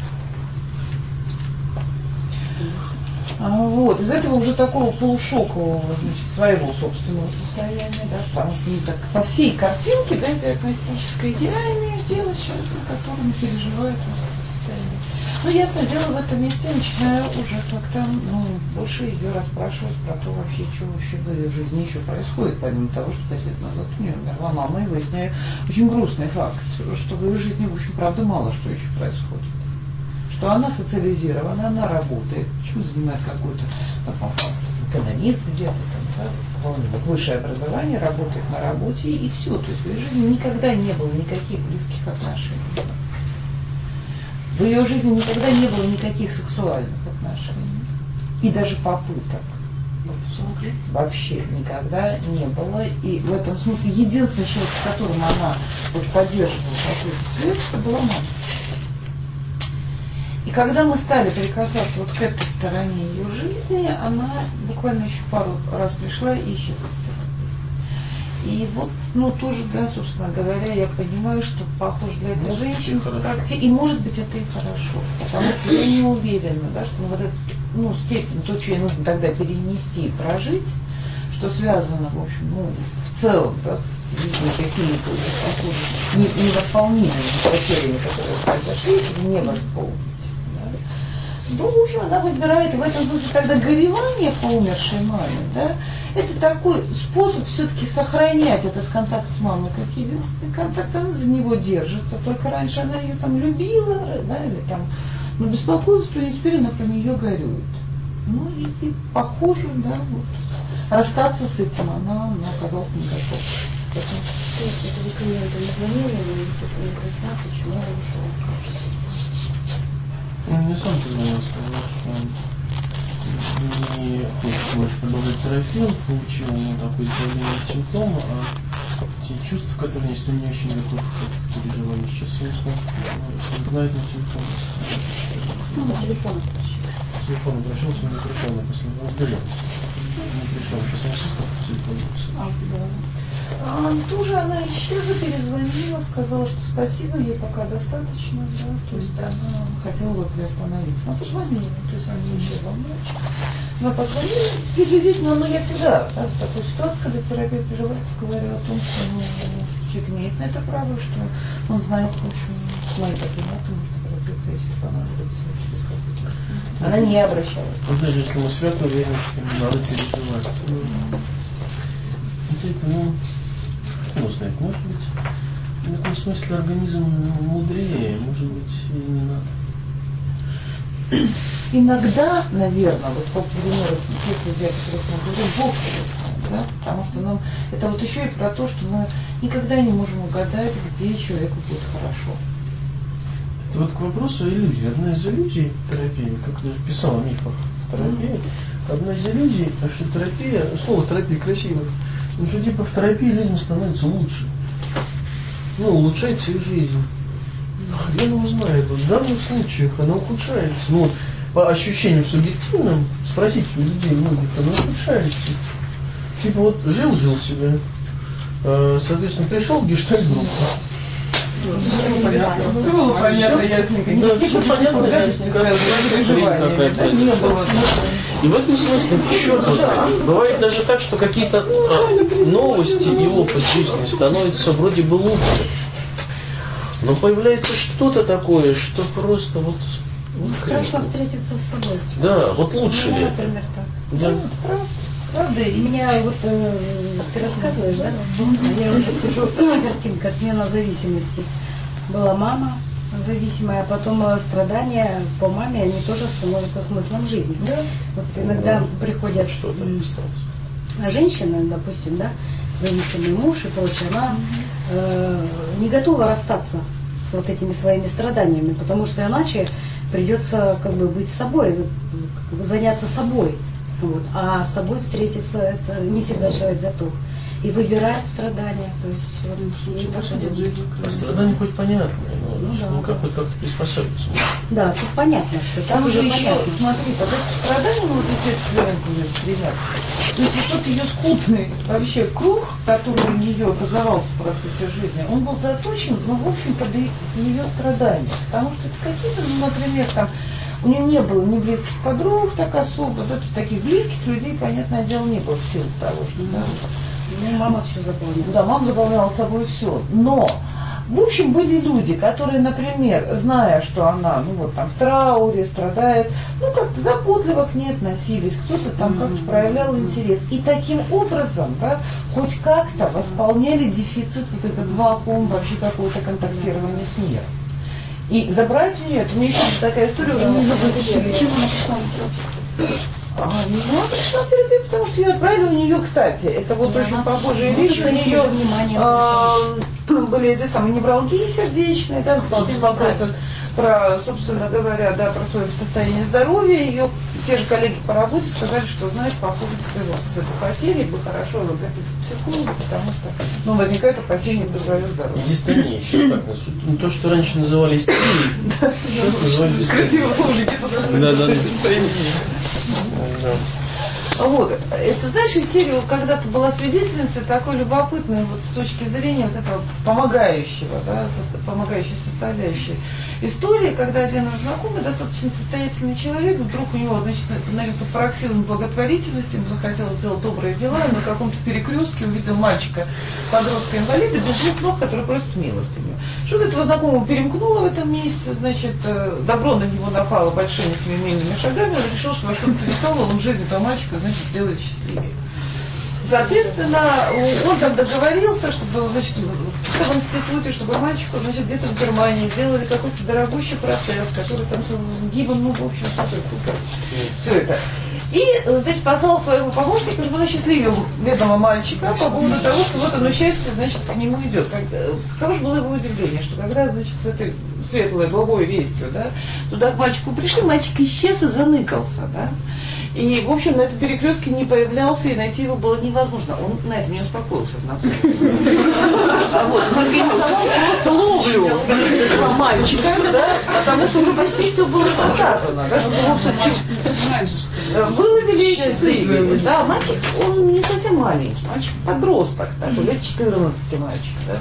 Вот, из этого уже такого полушокового, значит, своего собственного состояния, да, потому что ну, так, по всей картинке, да, диагностической, я имею дело с человеком, который переживает это состояние. Но ясно дело, в этом месте начинаю уже как-то, ну, больше ее расспрашивать про то вообще, что вообще в ее жизни еще происходит, помимо того, что пять лет назад у нее умерла мама, и выясняю очень грустный факт, что в ее жизни, в общем, правда, мало что еще происходит. Что она социализирована, она работает, почему занимает какой-то там, экономист где-то, там, да, высшее образование, работает на работе и все. То есть в ее жизни никогда не было никаких близких отношений. В ее жизни никогда не было никаких сексуальных отношений. И даже попыток. Вообще никогда не было. И в этом смысле единственный человек, с которым она вот, поддерживала какую-то связь, это была мама. И когда мы стали прикасаться вот к этой стороне ее жизни, она буквально еще пару раз пришла и исчезла с терапии. И вот, ну, тоже, да, собственно говоря, я понимаю, что, похоже, для этой может женщины практически, и может быть это и хорошо, потому что я не уверена, да, что ну, вот эта, ну, степень, то, что ей нужно тогда перенести и прожить, что связано, в общем, ну, в целом, да, с видимо, какими-то уже невосполнимыми потерями, которые произошли, не восполнить. Ну, в общем, она выбирает в этом смысле тогда горевание по умершей маме, да, это такой способ все-таки сохранять этот контакт с мамой как единственный контакт, она за него держится, только раньше она ее там любила, да, или там, но беспокоилась, что теперь она про нее горюет. Ну, и, и похоже, да, вот, расстаться с этим она, она оказалась не готова. То есть это вы клиенту не звонили, или кто-то не прислал, почему он ушел? Он мне сам позвонил, сказал, что он не хочет больше продолжать терапию, он получил ну, такое избавление от симптома, а те чувства, которые есть, он не очень готов к переживанию сейчас. Он снова знает на телефон. Ну, на телефон. Телефон обращался, он не пришел на последний разберем. Не пришел, сейчас он сестра по телефону. А, да. А, тоже она исчезла, перезвонила, сказала, что спасибо, ей пока достаточно, да, то есть она хотела бы приостановиться. Она позвонила, то есть она не исчезла ночь. Она позвонила, приблизительно, но я всегда, да, в такой ситуации, когда терапевт переживает, говорю о том, что ну, человек имеет на это право, что он знает, в общем, с моей координаты может обратиться, если понадобится. Она не обращалась. Ну, даже если мы свято уверены, что не надо переживать. Это, ну, кто знает, может быть, в этом смысле организм мудрее, может быть, и не надо. Иногда, наверное, вот по примеру тех людей, о которых мы говорим, Бог знает, да? Потому что нам это вот еще и про то, что мы никогда не можем угадать, где человеку будет хорошо. Это вот к вопросу о иллюзии. Одна из иллюзий терапии, как даже писал о мифах терапии, одна из иллюзий, что терапия, слово терапия красивое, ну что типа в терапии людям становится лучше. Ну, улучшается их жизнь. Хрен его знает, вот в данных случаях она ухудшается. Ну, по ощущениям субъективным, спросите у людей многих, она ухудшается. Типа вот жил-жил себе, соответственно, пришел в гештальт-группу. Все было понятно, ясненько. Да, все понятно, ясненько. Не было. И в этом смысле, черт возьми, бывает даже так, что какие-то новости и опыт жизни становятся вроде бы лучше. Но появляется что-то такое, что просто вот... Страшно встретиться с собой. Да, вот лучше ли это? Например, так. Да. Правда, и меня вот э, ты рассказываешь, да? Я уже сижу картинка смена зависимости. Была мама зависимая, а потом страдания по маме, они тоже становятся смыслом жизни. Да. Вот иногда да. приходят что-то женщины, допустим, да, зависимый муж и прочее, она э, не готова расстаться с вот этими своими страданиями, потому что иначе придется как бы быть собой, как бы заняться собой. Вот. А с собой встретиться это не всегда человек готов. и выбирает страдания. То есть он не проходит жизнь. А страдания хоть понятные, но Ну, ну, да. как хоть как-то приспособиться. Да, тут понятно. Что Там уже же еще, понятно. смотри, вот это страдание, вот эти эксперименты, пример. То есть вот тот ее скудный вообще круг, который у нее образовался в процессе жизни, он был заточен, ну, в общем, под ее страдания. Потому что это какие-то, ну, например, там, у нее не было ни близких подруг так особо, да, то есть таких близких людей, понятное дело, не было в силу того, что, да, Ну, мама все заполняла. да, мама заполняла собой все. Но, в общем, были люди, которые, например, зная, что она, ну вот там в трауре, страдает, ну как-то заботливо к ней относились, кто-то там как-то проявлял интерес. И таким образом, да, хоть как-то восполняли дефицит, вот этот вакуум вообще какого-то контактирования с миром. И забрать у нее, это мне еще такая история, уже не забыла. Зачем она пришла на терапию? А, ну, она пришла в терапию, потому что ее отправили у нее, кстати, это вот Да, очень она похожая слушает, вещь, у слушает, нее внимание а, были эти самые невралгии сердечные, да, вопросы про, собственно говоря, да, про свое состояние здоровья. Ее те же коллеги по работе сказали, что, знаешь, по ходу вот с этой потерей бы хорошо обратиться к психологу, потому что, ну, возникает опасение за свое здоровье. Дистония еще как называют? Ну, то, что раньше называли историей, сейчас называют дистонией. Да, да, да. Вот. Это, знаешь, из серии когда-то была свидетельницей такой любопытной вот с точки зрения вот этого помогающего, да, со, помогающей составляющей истории, когда один наш знакомый, достаточно состоятельный человек, вдруг у него, значит, становится пароксизм благотворительности, ему захотелось сделать добрые дела, и на каком-то перекрестке увидел мальчика, подростка-инвалида, без двух ног, который просит милостыню. Что-то этого знакомого перемкнуло в этом месяце, значит, добро на него напало большими семейными шагами, он решил, что во что-то перестало, он жизнь этого мальчика, значит, сделать счастливее. Соответственно, он там договорился, чтобы, значит, в институте, чтобы мальчику, значит, где-то в Германии сделали какой-то дорогущий протез, который там с сгибом, ну, в общем, супер-супер. Все это. И, значит, послал своего помощника, чтобы он осчастливил бедного мальчика по поводу того, что вот оно счастье, значит, к нему идет. Каково же было его удивление, что когда, значит, с этой светлой, благой вестью, да, туда к мальчику пришли, мальчик исчез и заныкался, да. И, в общем, на этом перекрестке не появлялся, и найти его было невозможно. Он на этом не успокоился, знакомый. Вот, он организовал просто ловлю этого мальчика, да, потому что уже почти все было доказано, да, что его все-таки выловили и счастливее. Да, мальчик, он не совсем маленький, мальчик подросток, такой, лет четырнадцати мальчик, да.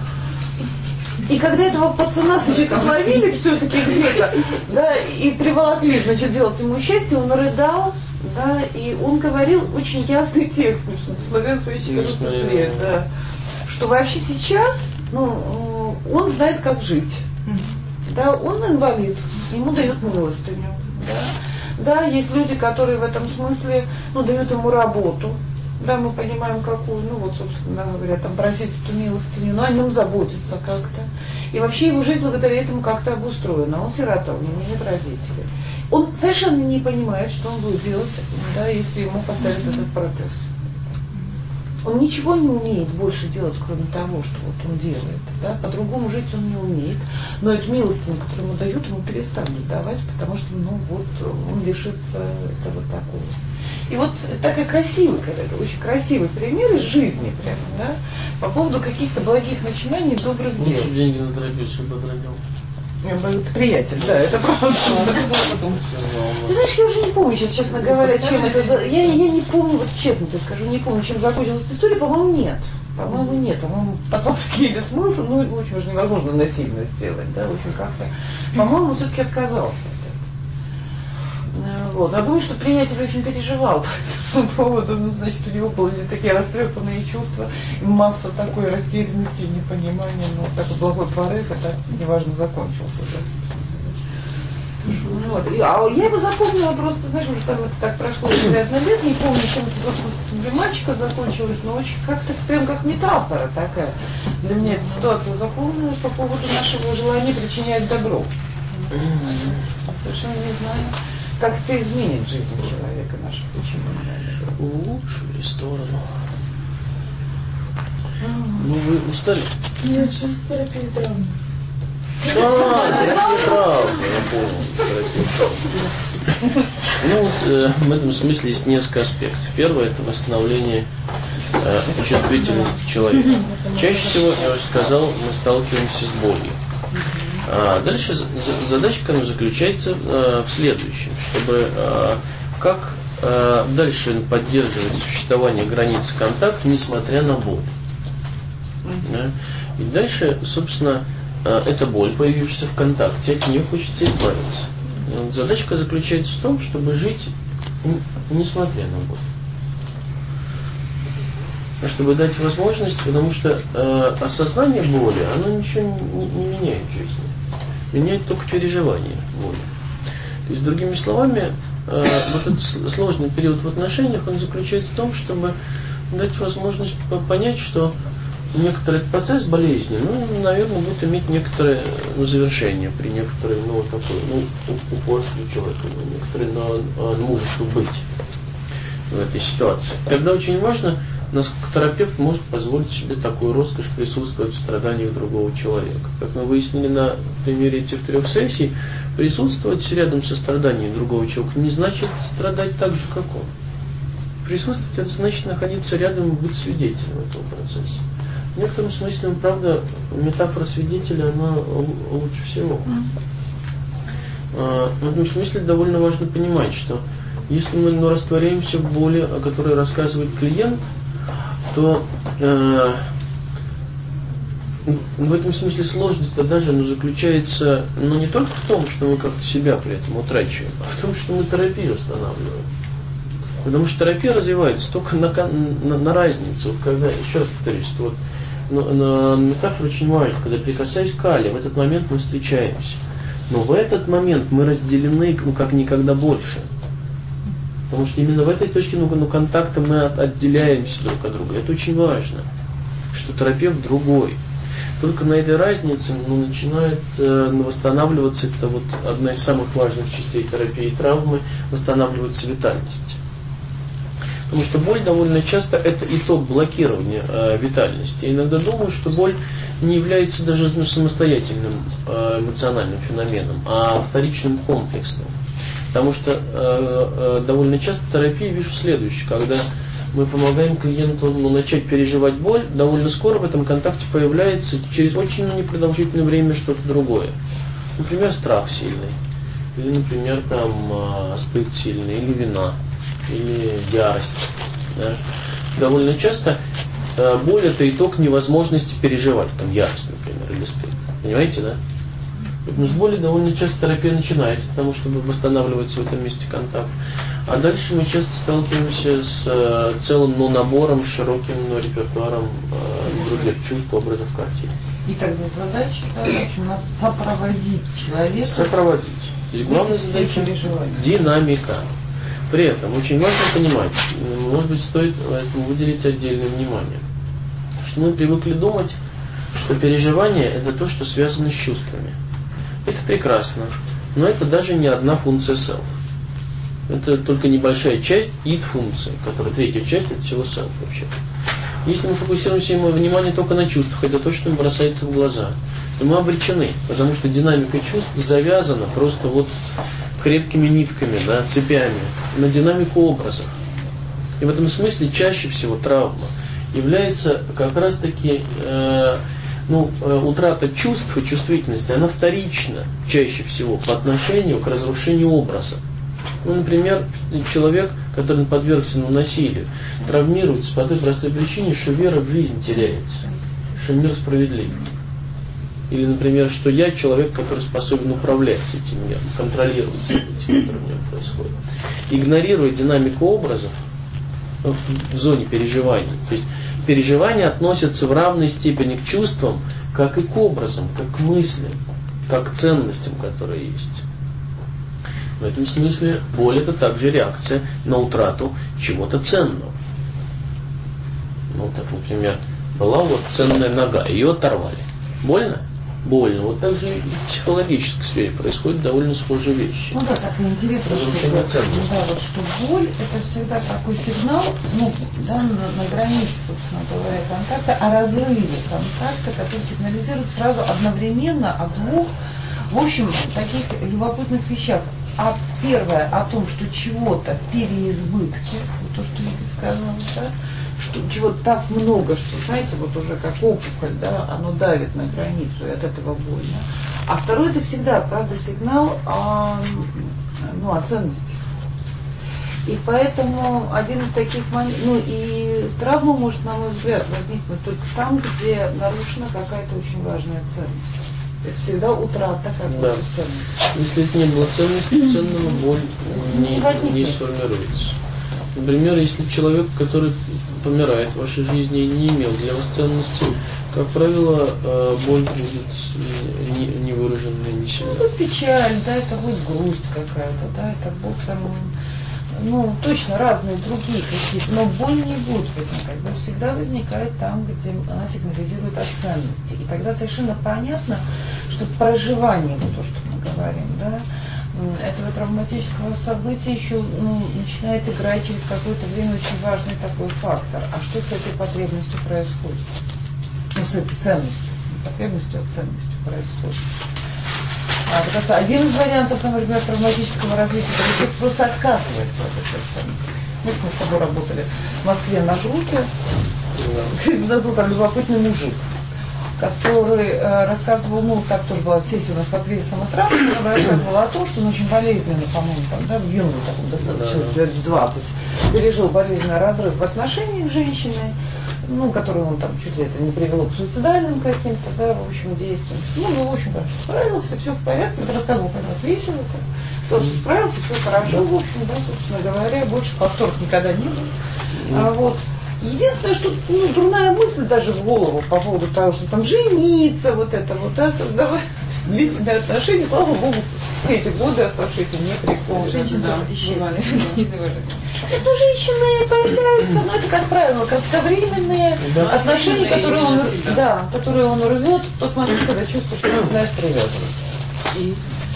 И когда этого пацана, значит, отловили все-таки где-то, да, и приволокли, значит, делать ему счастье, он рыдал, да, и он говорил очень ясный текст, несмотря на свои четырнадцать лет, да, что вообще сейчас, ну, он знает, как жить, да, он инвалид, ему дают милостыню, да, да, есть люди, которые в этом смысле, ну, дают ему работу. Да, мы понимаем, какую, ну вот, собственно говоря, там просить эту милостыню, но о нем заботиться как-то. И вообще его жизнь благодаря этому как-то обустроена. Он сирота, у него нет родителей. Он совершенно не понимает, что он будет делать, да, если ему поставят этот протез. Он ничего не умеет больше делать, кроме того, что вот он делает. Да? По-другому жить он не умеет. Но эту милостыню, которую ему дают, ему перестанут давать, потому что, ну, вот, он лишится этого такого. И вот такой красивый, очень красивый пример из жизни, прямо, да, по поводу каких-то благих начинаний, добрых дел. Лучше деньги на терапию, чтобы отрадил. Это приятель, да, это правда. Ты знаешь, я уже не помню сейчас, честно говоря, чем это... Я, я не помню, вот честно тебе скажу, не помню, чем закончилась эта история, по-моему, нет. По-моему, нет. По-моему, пацанский или смысл, ну, в общем, уже невозможно насильно сделать, да, в общем, как-то. По-моему, он все-таки отказался. Вот. Я думаю, что приятель очень переживал по этому поводу, ну, значит, у него были такие растрепанные чувства, и масса такой растерянности, непонимания, но такой благой порыв, это неважно закончился. Да, вот. А я его запомнила просто, знаешь, уже там это так прошло вероятно лет, не помню, чем это, собственно, с судьбой мальчика закончилось, но очень как-то прям как метафора такая. Для меня эта ситуация запомнилась по поводу нашего желания причинять добро. Совершенно не знаю. Как это изменит жизнь человека, наше почему? В лучшую сторону. Ну, вы устали? Нет, сейчас терапия травмы. А, терапия травмы, я понял. Терапия травмы. Ну, вот, э, в этом смысле есть несколько аспектов. Первое – это восстановление э, чувствительности человека. Чаще всего, я уже сказал, мы сталкиваемся с болью. А дальше задачка заключается э, в следующем, чтобы э, как э, дальше поддерживать существование границ контакта, несмотря на боль. Да? И дальше, собственно, э, эта боль, появившаяся в контакте, от нее хочется избавиться. И вот задачка заключается в том, чтобы жить, несмотря на боль. Чтобы дать возможность, потому что э, осознание боли, оно ничего не, не меняет в жизни. Меняет только переживание боли. То есть, другими словами, э, вот этот сложный период в отношениях, он заключается в том, чтобы дать возможность понять, что некоторый процесс болезни, ну, наверное, будет иметь некоторое ну, завершение при некоторой, ну, вот такой, ну, упорстве человека, ну, некоторое ну, мужество быть в этой ситуации. Тогда очень важно, насколько терапевт может позволить себе такую роскошь присутствовать в страданиях другого человека. Как мы выяснили на примере этих трех сессий, присутствовать рядом со страданием другого человека не значит страдать так же, как он. Присутствовать — это значит находиться рядом и быть свидетелем этого процесса. В некотором смысле, правда, метафора свидетеля, она лучше всего. В этом смысле довольно важно понимать, что если мы ну, растворяемся в боли, о которой рассказывает клиент, то э, в этом смысле сложность-то даже ну, заключается ну, не только в том, что мы как-то себя при этом утрачиваем, а в том, что мы терапию останавливаем. Потому что терапия развивается только на, на, на разницу. Вот когда, еще раз повторюсь, что вот, но, но, метафора очень важна. Когда прикасаюсь к Али, в этот момент мы встречаемся. Но в этот момент мы разделены ну, как никогда больше. Потому что именно в этой точке ну, ну, контакта мы от, отделяемся друг от друга. Это очень важно, что терапевт другой. Только на этой разнице ну, начинает э, восстанавливаться, это вот одна из самых важных частей терапии травмы, восстанавливается витальность. Потому что боль довольно часто это итог блокирования э, витальности. Я иногда думаю, что боль не является даже ну, самостоятельным э, эмоциональным феноменом, а вторичным комплексным. Потому что э, э, довольно часто в терапии вижу следующее, когда мы помогаем клиенту ну, начать переживать боль, довольно скоро в этом контакте появляется через очень ну, непродолжительное время что-то другое. Например, страх сильный, или, например, там, э, стыд сильный, или вина, или ярость. Да? Довольно часто э, боль это итог невозможности переживать, там ярость, например, или стыд. Понимаете, да? Но с болью довольно часто терапия начинается, потому что восстанавливается в этом месте контакт. А дальше мы часто сталкиваемся с э, целым ну, набором, широким ну, репертуаром э, других чувств, образов, картин. И тогда задача, да, в общем, надо сопроводить человека. Сопроводить. То есть главная задача – динамика. При этом очень важно понимать, может быть, стоит этому выделить отдельное внимание, что мы привыкли думать, что переживание – это то, что связано с чувствами. Это прекрасно, но это даже не одна функция self. Это только небольшая часть id функции, которая третья часть от всего self вообще. Если мы фокусируемся внимание только на чувствах, это то, что бросается в глаза, то мы обречены, потому что динамика чувств завязана просто вот крепкими нитками, да, цепями на динамику образов. И в этом смысле чаще всего травма является как раз таки э, ну, утрата чувств и чувствительности, она вторична чаще всего по отношению к разрушению образа. Ну, например, человек, который подвергся ну, насилию, травмируется по той простой причине, что вера в жизнь теряется, что мир справедлив. Или, например, что я человек, который способен управлять этим миром, контролировать события, которые в нем происходят. Игнорируя динамику образов в зоне переживаний. То есть переживания относятся в равной степени к чувствам, как и к образам, как к мыслям, как к ценностям, которые есть. В этом смысле боль это также реакция на утрату чего-то ценного. Ну, так, например, была у вас ценная нога, ее оторвали. Больно? Больно. Вот так же и в психологической сфере происходят довольно схожие вещи. Ну да, так интересно, что, да, вот, что боль это всегда такой сигнал, ну, да, на, на границе, собственно говоря, контакта, о разрыве контакта, который сигнализирует сразу одновременно о двух, в общем, таких любопытных вещах. А первое о том, что чего-то в переизбытке, то, что Игорь сказал, да, что, чего так много, что, знаете, вот уже как опухоль, да, оно давит на границу, и от этого больно. А второй это всегда, правда, сигнал о, ну, о ценности. И поэтому один из таких моментов, ну и травма может, на мой взгляд, возникнуть только там, где нарушена какая-то очень важная ценность. Это всегда утрата какой-то Да. ценности. Если это не было ценности, ценного боль не, не сформируется. Например, если человек, который помирает в вашей жизни, не имел для вас ценности, как правило, боль будет невыраженной, не сильной. Ну, это печаль, да, это будет грусть какая-то, да, это будет там, ну, точно разные другие какие-то, но боль не будет возникать. Боль всегда возникает там, где она сигнализирует о ценности. И тогда совершенно понятно, что проживание, вот то, что мы говорим, да, этого травматического события еще, ну, начинает играть через какое-то время очень важный такой фактор. А что с этой потребностью происходит? Ну, с этой ценностью. Не потребностью, а ценностью происходит. А, потому что один из вариантов, например, травматического развития, человек просто отказывается от этой ценности. Мы с тобой работали в Москве на группе. У нас был там любопытный мужик, который э, рассказывал, ну, так тоже была сессия у нас по кризисам и травмам, он рассказывал о том, что он очень болезненно, по-моему, там, да, в юном таком достаточно, лет двадцать, пережил болезненный разрыв в отношениях с женщиной, ну, который он там чуть ли это не привело к суицидальным каким-то, да, в общем, действиям. Ну, ну, в общем, как справился, все в порядке, он рассказывал как раз весело, тоже справился, все хорошо, в общем, да, собственно говоря, больше повторов никогда не было. А, вот. Единственное, что, ну, дурная мысль даже в голову по поводу того, что там жениться, вот это вот, да, создавать длительные отношения, слава богу, все эти годы оставшиеся не приходят. Женщины да, исчезали. Это женщины появляются, но это, как правило, кратковременные да. отношения, которые он, Да. да, которые он рвет в тот момент, когда чувствует, что начинает привязываться. И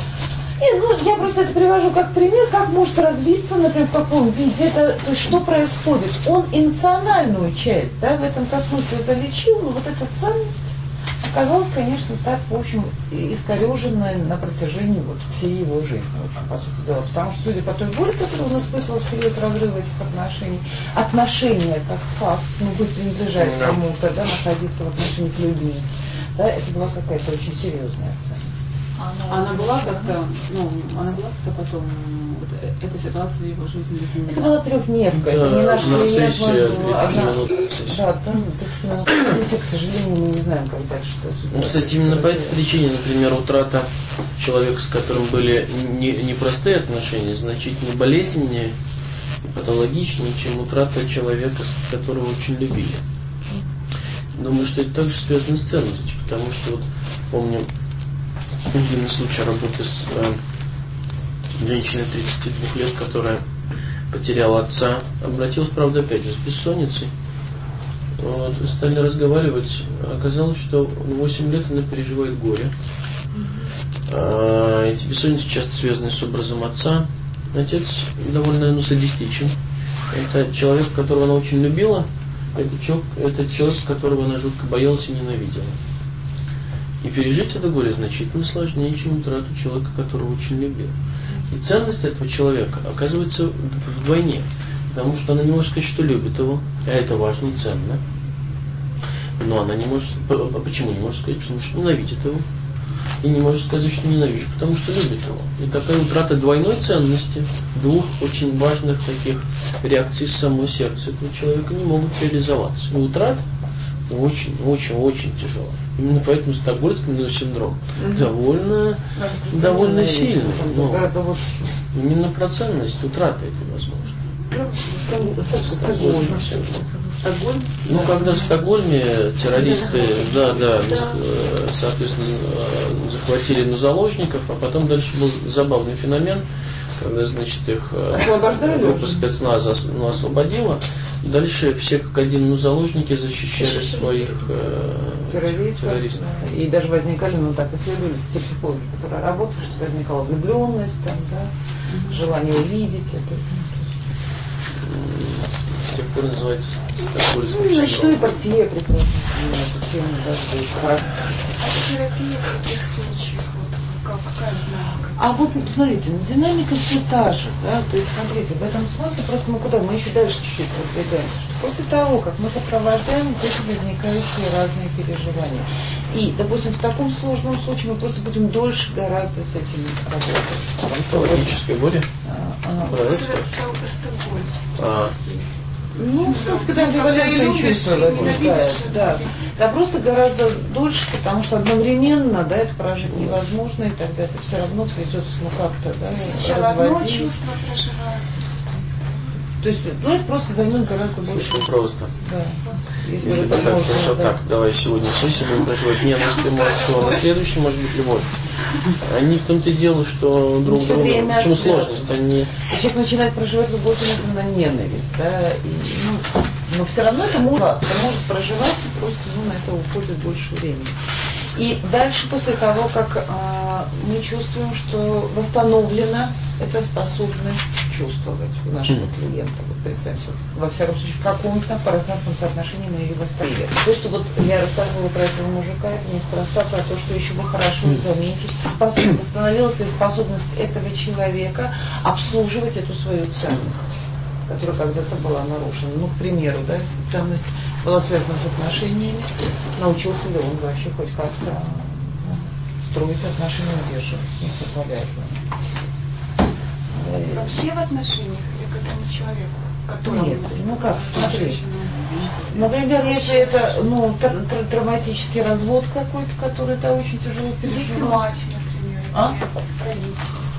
И, ну, я просто это привожу как пример, как может разбиться, например, в каком виде это, то есть что происходит. Он эмоциональную часть, да, в этом смысле залечил, но вот эта ценность оказалась, конечно, так, в общем, искореженная на протяжении вот всей его жизни, в общем, по сути дела. Потому что, судя по той боли, которую он испытывал в период разрыва этих отношений, отношения как факт, ну, быть принадлежать Да. кому-то, да, находиться в отношениях, любить, да, это была какая-то очень серьезная ценность. Она была как-то, ну, она была как-то потом, вот, эта ситуация в его жизни изменила. Это была трехдневка, это не Да, наша на линия, сессия была тридцать одна- минут сессия. Да, там тридцать минут сессия, к сожалению, мы не знаем, как дальше это судьба. Ну, кстати, именно по этой причине, например, утрата человека, с которым были не- непростые отношения, значительно болезненнее и патологичнее, чем утрата человека, с которого очень любили. Думаю, что это также связано с ценностью, потому что вот помню один случай работы с э, женщиной тридцати двух лет, которая потеряла отца, обратилась, правда, опять же, с бессонницей. Вот, стали разговаривать. Оказалось, что восемь лет она переживает горе. А, эти бессонницы часто связаны с образом отца. Отец довольно, ну, садистичен. Это человек, которого она очень любила. Это человек, это человек, которого она жутко боялась и ненавидела. И пережить это горе значительно сложнее, чем утрату человека, которого очень любила. И ценность этого человека оказывается вдвойне. Потому что она не может сказать, что любит его, а это важно и ценно. Но она не может... Почему не может сказать? Потому что ненавидит его. И не может сказать, что ненавидит, потому что любит его. И такая утрата двойной ценности, двух очень важных таких реакций с самого сердца этого человека не могут реализоваться. И утрата очень, очень, очень тяжело. Именно поэтому стокгольмский синдром mm-hmm. довольно, mm-hmm. довольно сильный. Но именно про ценность утраты это возможно. Ну, когда в Стокгольме террористы, да, да, соответственно, захватили на заложников, а потом дальше был забавный феномен, когда, значит, их группа спецназа ну, освободила. Дальше все как один, ну, заложники защищали своих э, террористов. террористов. И даже возникали, ну так исследовали те психологи, которые работали, что возникала влюбленность, там, да, mm-hmm. желание увидеть это. С тех пор называется стокгольмский синдром. Ну, ночной портье прекрасно. Эту тему даже А терапия в таких случаях, вот, как, какая знала? А вот смотрите, динамика все та же, да, то есть смотрите, в этом смысле просто мы куда, мы еще дальше чуть-чуть продвигаемся, что после того, как мы сопровождаем, то возникают все разные переживания. И, допустим, в таком сложном случае мы просто будем дольше гораздо с этим работать. Психологическое горе? А, а. Ну, в смысле, когда амбивалентные чувства возникают, да. Да, просто гораздо дольше, потому что одновременно, да, это прожить невозможно, и тогда это все равно придется, ну, как-то, да, сначала одно разводить. чувство проживается. То есть, ну, это просто займет гораздо больше. Очень просто. Да. Если, Если бы так сказать, да. Так, давай сегодня сессию будем проживать ненависть, эмоцию, а на следующий может быть любовь. Они в том-то и дело, что друг другу. Почему сложность? Они... Человек начинает проживать любовь на ненависть, да, и, ну, но все равно это может, это может проживаться, просто, ну, на это уходит больше времени. И дальше, после того, как а, мы чувствуем, что восстановлена эта способность чувствовать у нашего клиента, вот представим, во всяком случае, в каком-то процентном соотношении мы ее восстановили. То, что вот я рассказывала про этого мужика, это неспроста про то, что еще бы хорошо заметить, способность, восстановилась ли способность этого человека обслуживать эту свою ценность, которая когда-то была нарушена. Ну, к примеру, да, если ценность была связана с отношениями, научился ли он вообще хоть как-то, ну, строить отношения, удерживать, не позволяет нам. Вообще в отношениях или к этому человеку? Которому Нет, ну как, смотри. Например, если это, ну, тр- тр- травматический развод какой-то, который это очень тяжело переживать. Мать, например, а? родитель.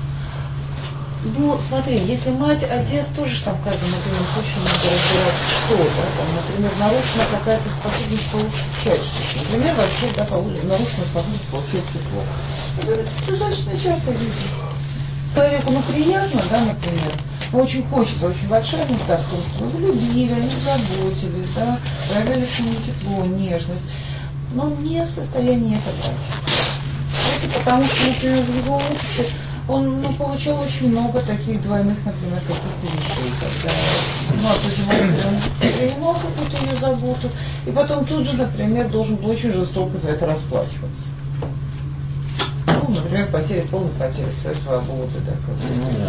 Ну, смотри, если мать, отец, тоже там в каждом отдельном случае надо разбирать, что, да, там, например, нарушена какая-то способность получать что-то. Например, вообще, да, нарушена способность получать тепло. Это достаточно часто видно. Человеку, ну, приятно, да, например, но очень хочется, очень большая нужда в том, что вы любили, они заботились, да, проявляли к нему тепло, нежность, но он не в состоянии это дать. Это потому что, например, в его опыте он, ну, получал очень много таких двойных, например, каких-то вещей, когда, ну, от этого он принимал какую-то ее заботу, и потом тут же, например, должен был очень жестоко за это расплачиваться. Ну, например, потеря, полной потери своей свободы, да, ну, да.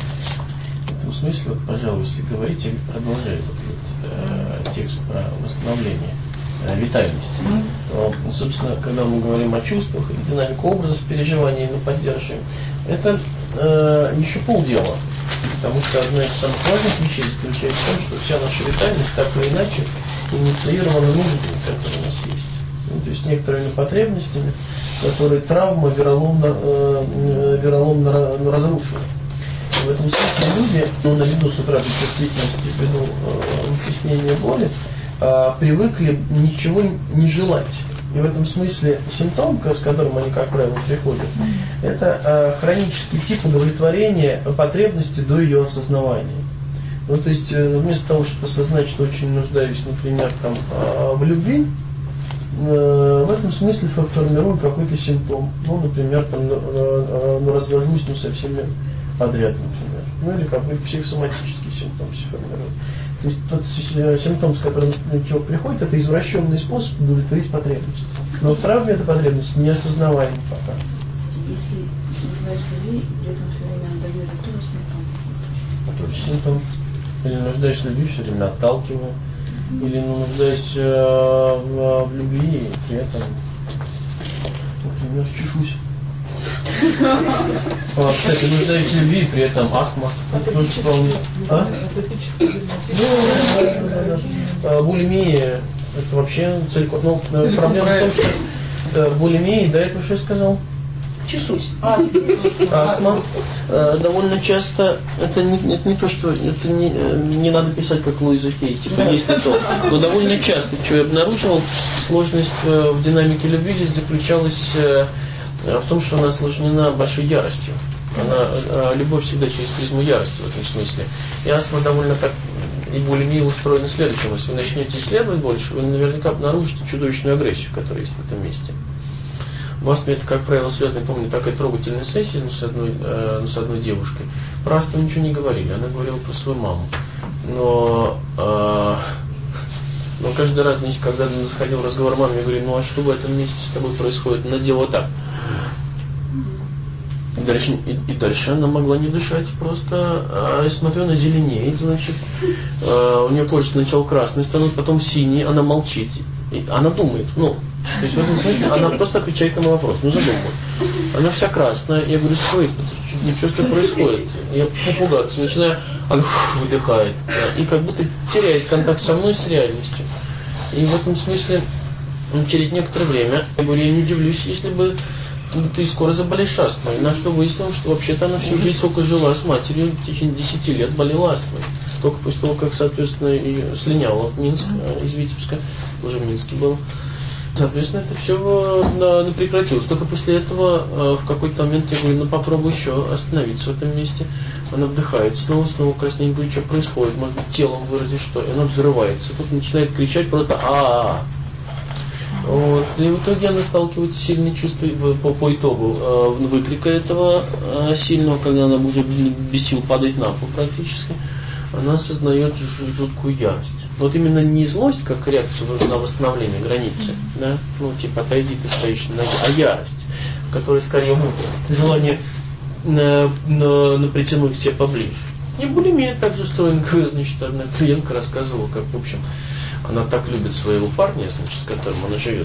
В этом смысле, вот, пожалуй, если говорить, я продолжаю вот, вот, э, текст про восстановление э, витальности. Mm-hmm. Но, собственно, когда мы говорим о чувствах и динамику образов, переживаний мы поддерживаем, это э, еще полдела. Потому что одна из самых важных вещей заключается в том, что вся наша витальность так или иначе инициирована нуждами, которые у нас есть. Ну, то есть некоторыми потребностями, которые травма вероломно, э, вероломно разрушила. В этом смысле люди, ну, наряду с утратой чувствительности, ввиду э, вытеснения боли, э, привыкли ничего не желать. И в этом смысле симптом, с которым они, как правило, приходят, это э, хронический тип удовлетворения потребности до ее осознавания. Ну, то есть, э, вместо того, чтобы осознать, что очень нуждаюсь, например, там, э, в любви, в этом смысле формирую какой-то симптом. Ну, например, там, ну, развожусь не со всеми подряд, например. Ну, или какой-то психосоматический симптом сформирую. То есть тот симптом, с которым человек приходит, это извращенный способ удовлетворить потребность. Но в травме эта потребность не осознаваема пока. Если нуждаюсь в любви, при этом все время отдаю, это тоже симптом? Это тоже симптом. Или нуждаюсь в любви, все время отталкиваю. Или нуждаюсь э, в, в любви, и при этом, например, чешусь. А, кстати, нуждаюсь в любви, при этом астма. Это тоже вполне. А? Ну, булимия, это вообще целиком. Ну, проблема в том, что булимия, до этого что я сказал? Чешусь. Астма. Довольно часто это не, это не то, что это не, не надо писать как Луиза Хей, типа есть не то. Но довольно часто, что я обнаружил, сложность в динамике любви здесь заключалась в том, что она осложнена большой яростью. Она, любовь всегда через призму ярости в этом смысле. И астма довольно так, и булимия устроена следующим. Если вы начнете исследовать больше, вы наверняка обнаружите чудовищную агрессию, которая есть в этом месте. В астме это, как правило, связано, я помню, такая трогательная сессия, ну, с одной, э, ну, с одной девушкой. Про астму ничего не говорили, она говорила про свою маму. Но, э, но каждый раз, значит, когда заходил разговор маме, я говорю, ну а что в этом месте с тобой происходит? Она делала так. И дальше, и, и дальше она могла не дышать просто. А я смотрю, она зеленеет, значит. А, у нее кожа сначала красной становится, потом синий, она молчит. И она думает, ну, то есть в этом смысле она просто отвечает на мой вопрос, ну задумывает. Она вся красная, я говорю, стой, ничего что происходит. Я попугаться начинаю, она фу, выдыхает. И как будто теряет контакт со мной, с реальностью. И в этом смысле, через некоторое время, я говорю, я не удивлюсь, если бы ты скоро заболеешь астмой. На что выяснилось, что вообще-то она всю жизнь сколько жила с матерью, в течение десяти лет болела астмой. Только после того, как, соответственно, и слиняла в Минск, из Витебска, уже в Минске был. Соответственно, это все прекратилось. Только после этого в какой-то момент я говорю, ну попробуй еще остановиться в этом месте. Она вдыхает, снова, снова краснеет, говорит, что происходит, может быть, телом выразить что. И она взрывается. Тут начинает кричать просто а-а-а. Вот. И в итоге она сталкивается с сильными чувствами по, по итогу э, выкрика этого э, сильного, когда она уже без сил падает на пол практически, она осознает ж, жуткую ярость. Вот именно не злость, как реакцию на восстановление границы, да? Ну типа отойди, ты стоишь на ноге, а ярость, в которой скорее мука, желание на, на, на притянуть к себе поближе. И булимия также устроена, значит, одна клиентка рассказывала, как, в общем, она так любит своего парня, значит, с которым она живет,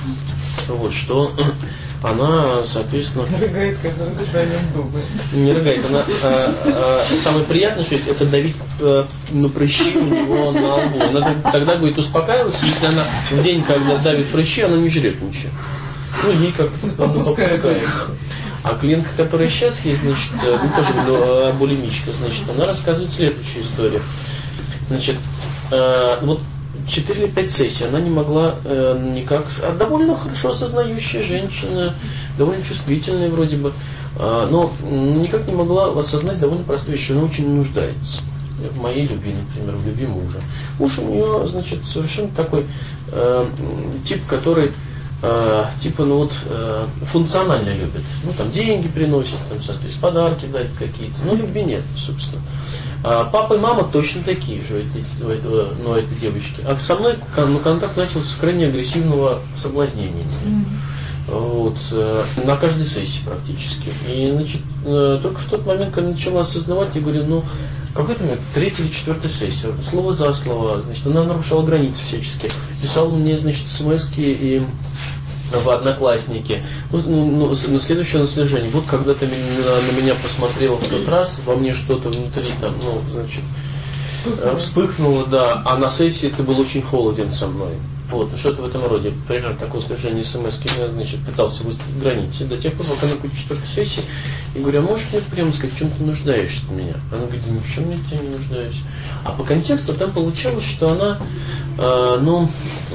вот, что она, соответственно... Рыгает, когда о нем думает. Не рыгает, она... А, а, самое приятное, что это давить а, на прыщи у него на лбу. Она тогда, говорит, успокаивается, если она в день, когда давит прыщи, она не жрет ничего. Ну, ей как-то там попускает. А клиентка, которая сейчас есть, значит, ну, тоже булимичка, значит, она рассказывает следующую историю. Значит, э, вот четыре или пять сессий она не могла э, никак... А довольно хорошо осознающая женщина, довольно чувствительная вроде бы, э, но никак не могла осознать довольно простую вещь, она очень нуждается. В моей любви, например, в любви мужа. Муж у нее, значит, совершенно такой э, тип, который э, типа, ну вот, э, функционально любит. Ну, там, деньги приносит, там, соответственно, подарки дать какие-то. Но любви нет, собственно. А папа и мама точно такие же у этой, у этого, ну, у этой девочки. А со мной ну, контакт начался с крайне агрессивного соблазнения. Mm-hmm. Вот, э, на каждой сессии практически. И, значит, э, только в тот момент, когда начала осознавать, я говорю, ну, какой-то момент, третья или четвертая сессия, слово за слово, значит, она нарушала границы всячески. Писала мне, значит, смс-ки и в Одноклассники. Ну, ну, на следующее наслаждение. Вот когда ты на, на меня посмотрела в тот раз, во мне что-то внутри там, ну, значит, вспыхнуло. вспыхнуло, да, а на сессии ты был очень холоден со мной. Вот, ну что-то в этом роде. Примерно такое совершение смс-ки, значит, пытался выставить границы. До тех пор, пока на какой-то четвертой сессии, и говорю, а можешь мне прямо сказать, в чем ты нуждаешься от меня? Она говорит, да ни в чем я тебя не нуждаюсь. А по контексту там получалось, что она, э, ну,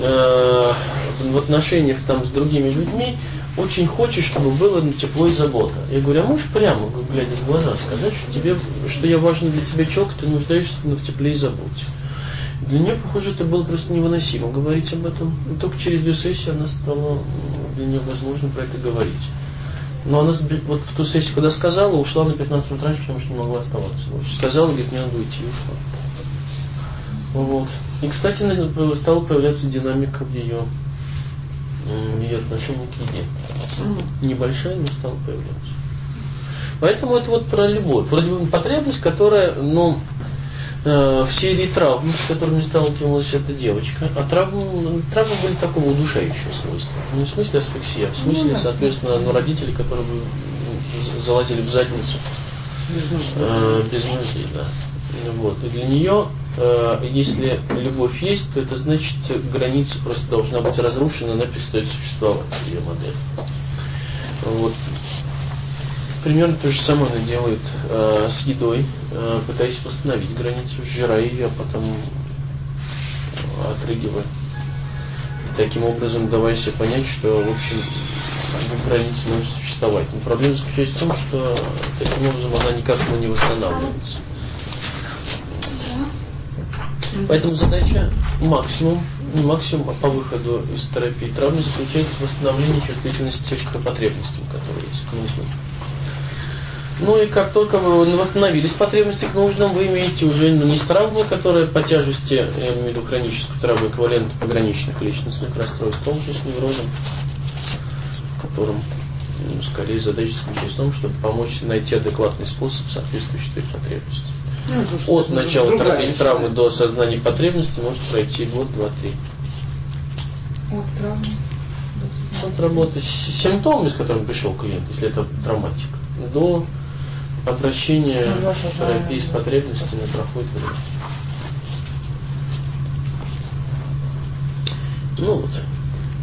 э, в отношениях там с другими людьми очень хочет, чтобы было тепло и забота. Я говорю, а можешь прямо, глядя в глаза, сказать, что, тебе, что я важен для тебя человек, ты нуждаешься в тепле и заботе. Для нее, похоже, это было просто невыносимо говорить об этом. И только через две сессии она стала для нее возможно про это говорить. Но она вот в ту сессию, когда сказала, ушла на пятнадцать минут раньше, потому что не могла оставаться. Сказала, говорит, мне надо уйти, и ушла. Вот. И, кстати, стала появляться динамика в ее, в ее отношении к еде. Небольшая, но стала появляться. Поэтому это вот про любовь. Вроде бы потребность, которая, ну, в серии травм, с которыми сталкивалась эта девочка, а травмы, травмы были такого удушающего свойства. Не в смысле асфиксия, а в смысле, соответственно, ну, родители, которые бы залазили в задницу э, без нужды, да. Вот. И для нее, э, если любовь есть, то это значит, граница просто должна быть разрушена, она перестает существовать, ее модель. Вот. Примерно то же самое она делает э, с едой, э, пытаясь восстановить границу, сжирая ее, а потом отрыгивая. И таким образом давая себе понять, что, в общем, граница может существовать. Но проблема заключается в том, что таким образом она никак не восстанавливается. Поэтому задача максимум, не максимум, а по выходу из терапии травмы заключается в восстановлении чувствительности к потребностям, которые есть к нужным. Ну и как только вы восстановились потребности к нужным, вы имеете уже ну, не травму, которая по тяжести, я имею в виду хроническую травму, эквивалент пограничных личностных расстройств, а уже с неврозом, в котором ну, скорее задача заключается в том, чтобы помочь найти адекватный способ, соответствующий той потребности. Ну, От начала терапии с травмы до осознания потребности может пройти год, два, три. От травмы до сознания. От работы с симптомами, с которыми пришел клиент, если это травматик, до обращения в терапии с потребностями проходит время. Ну вот.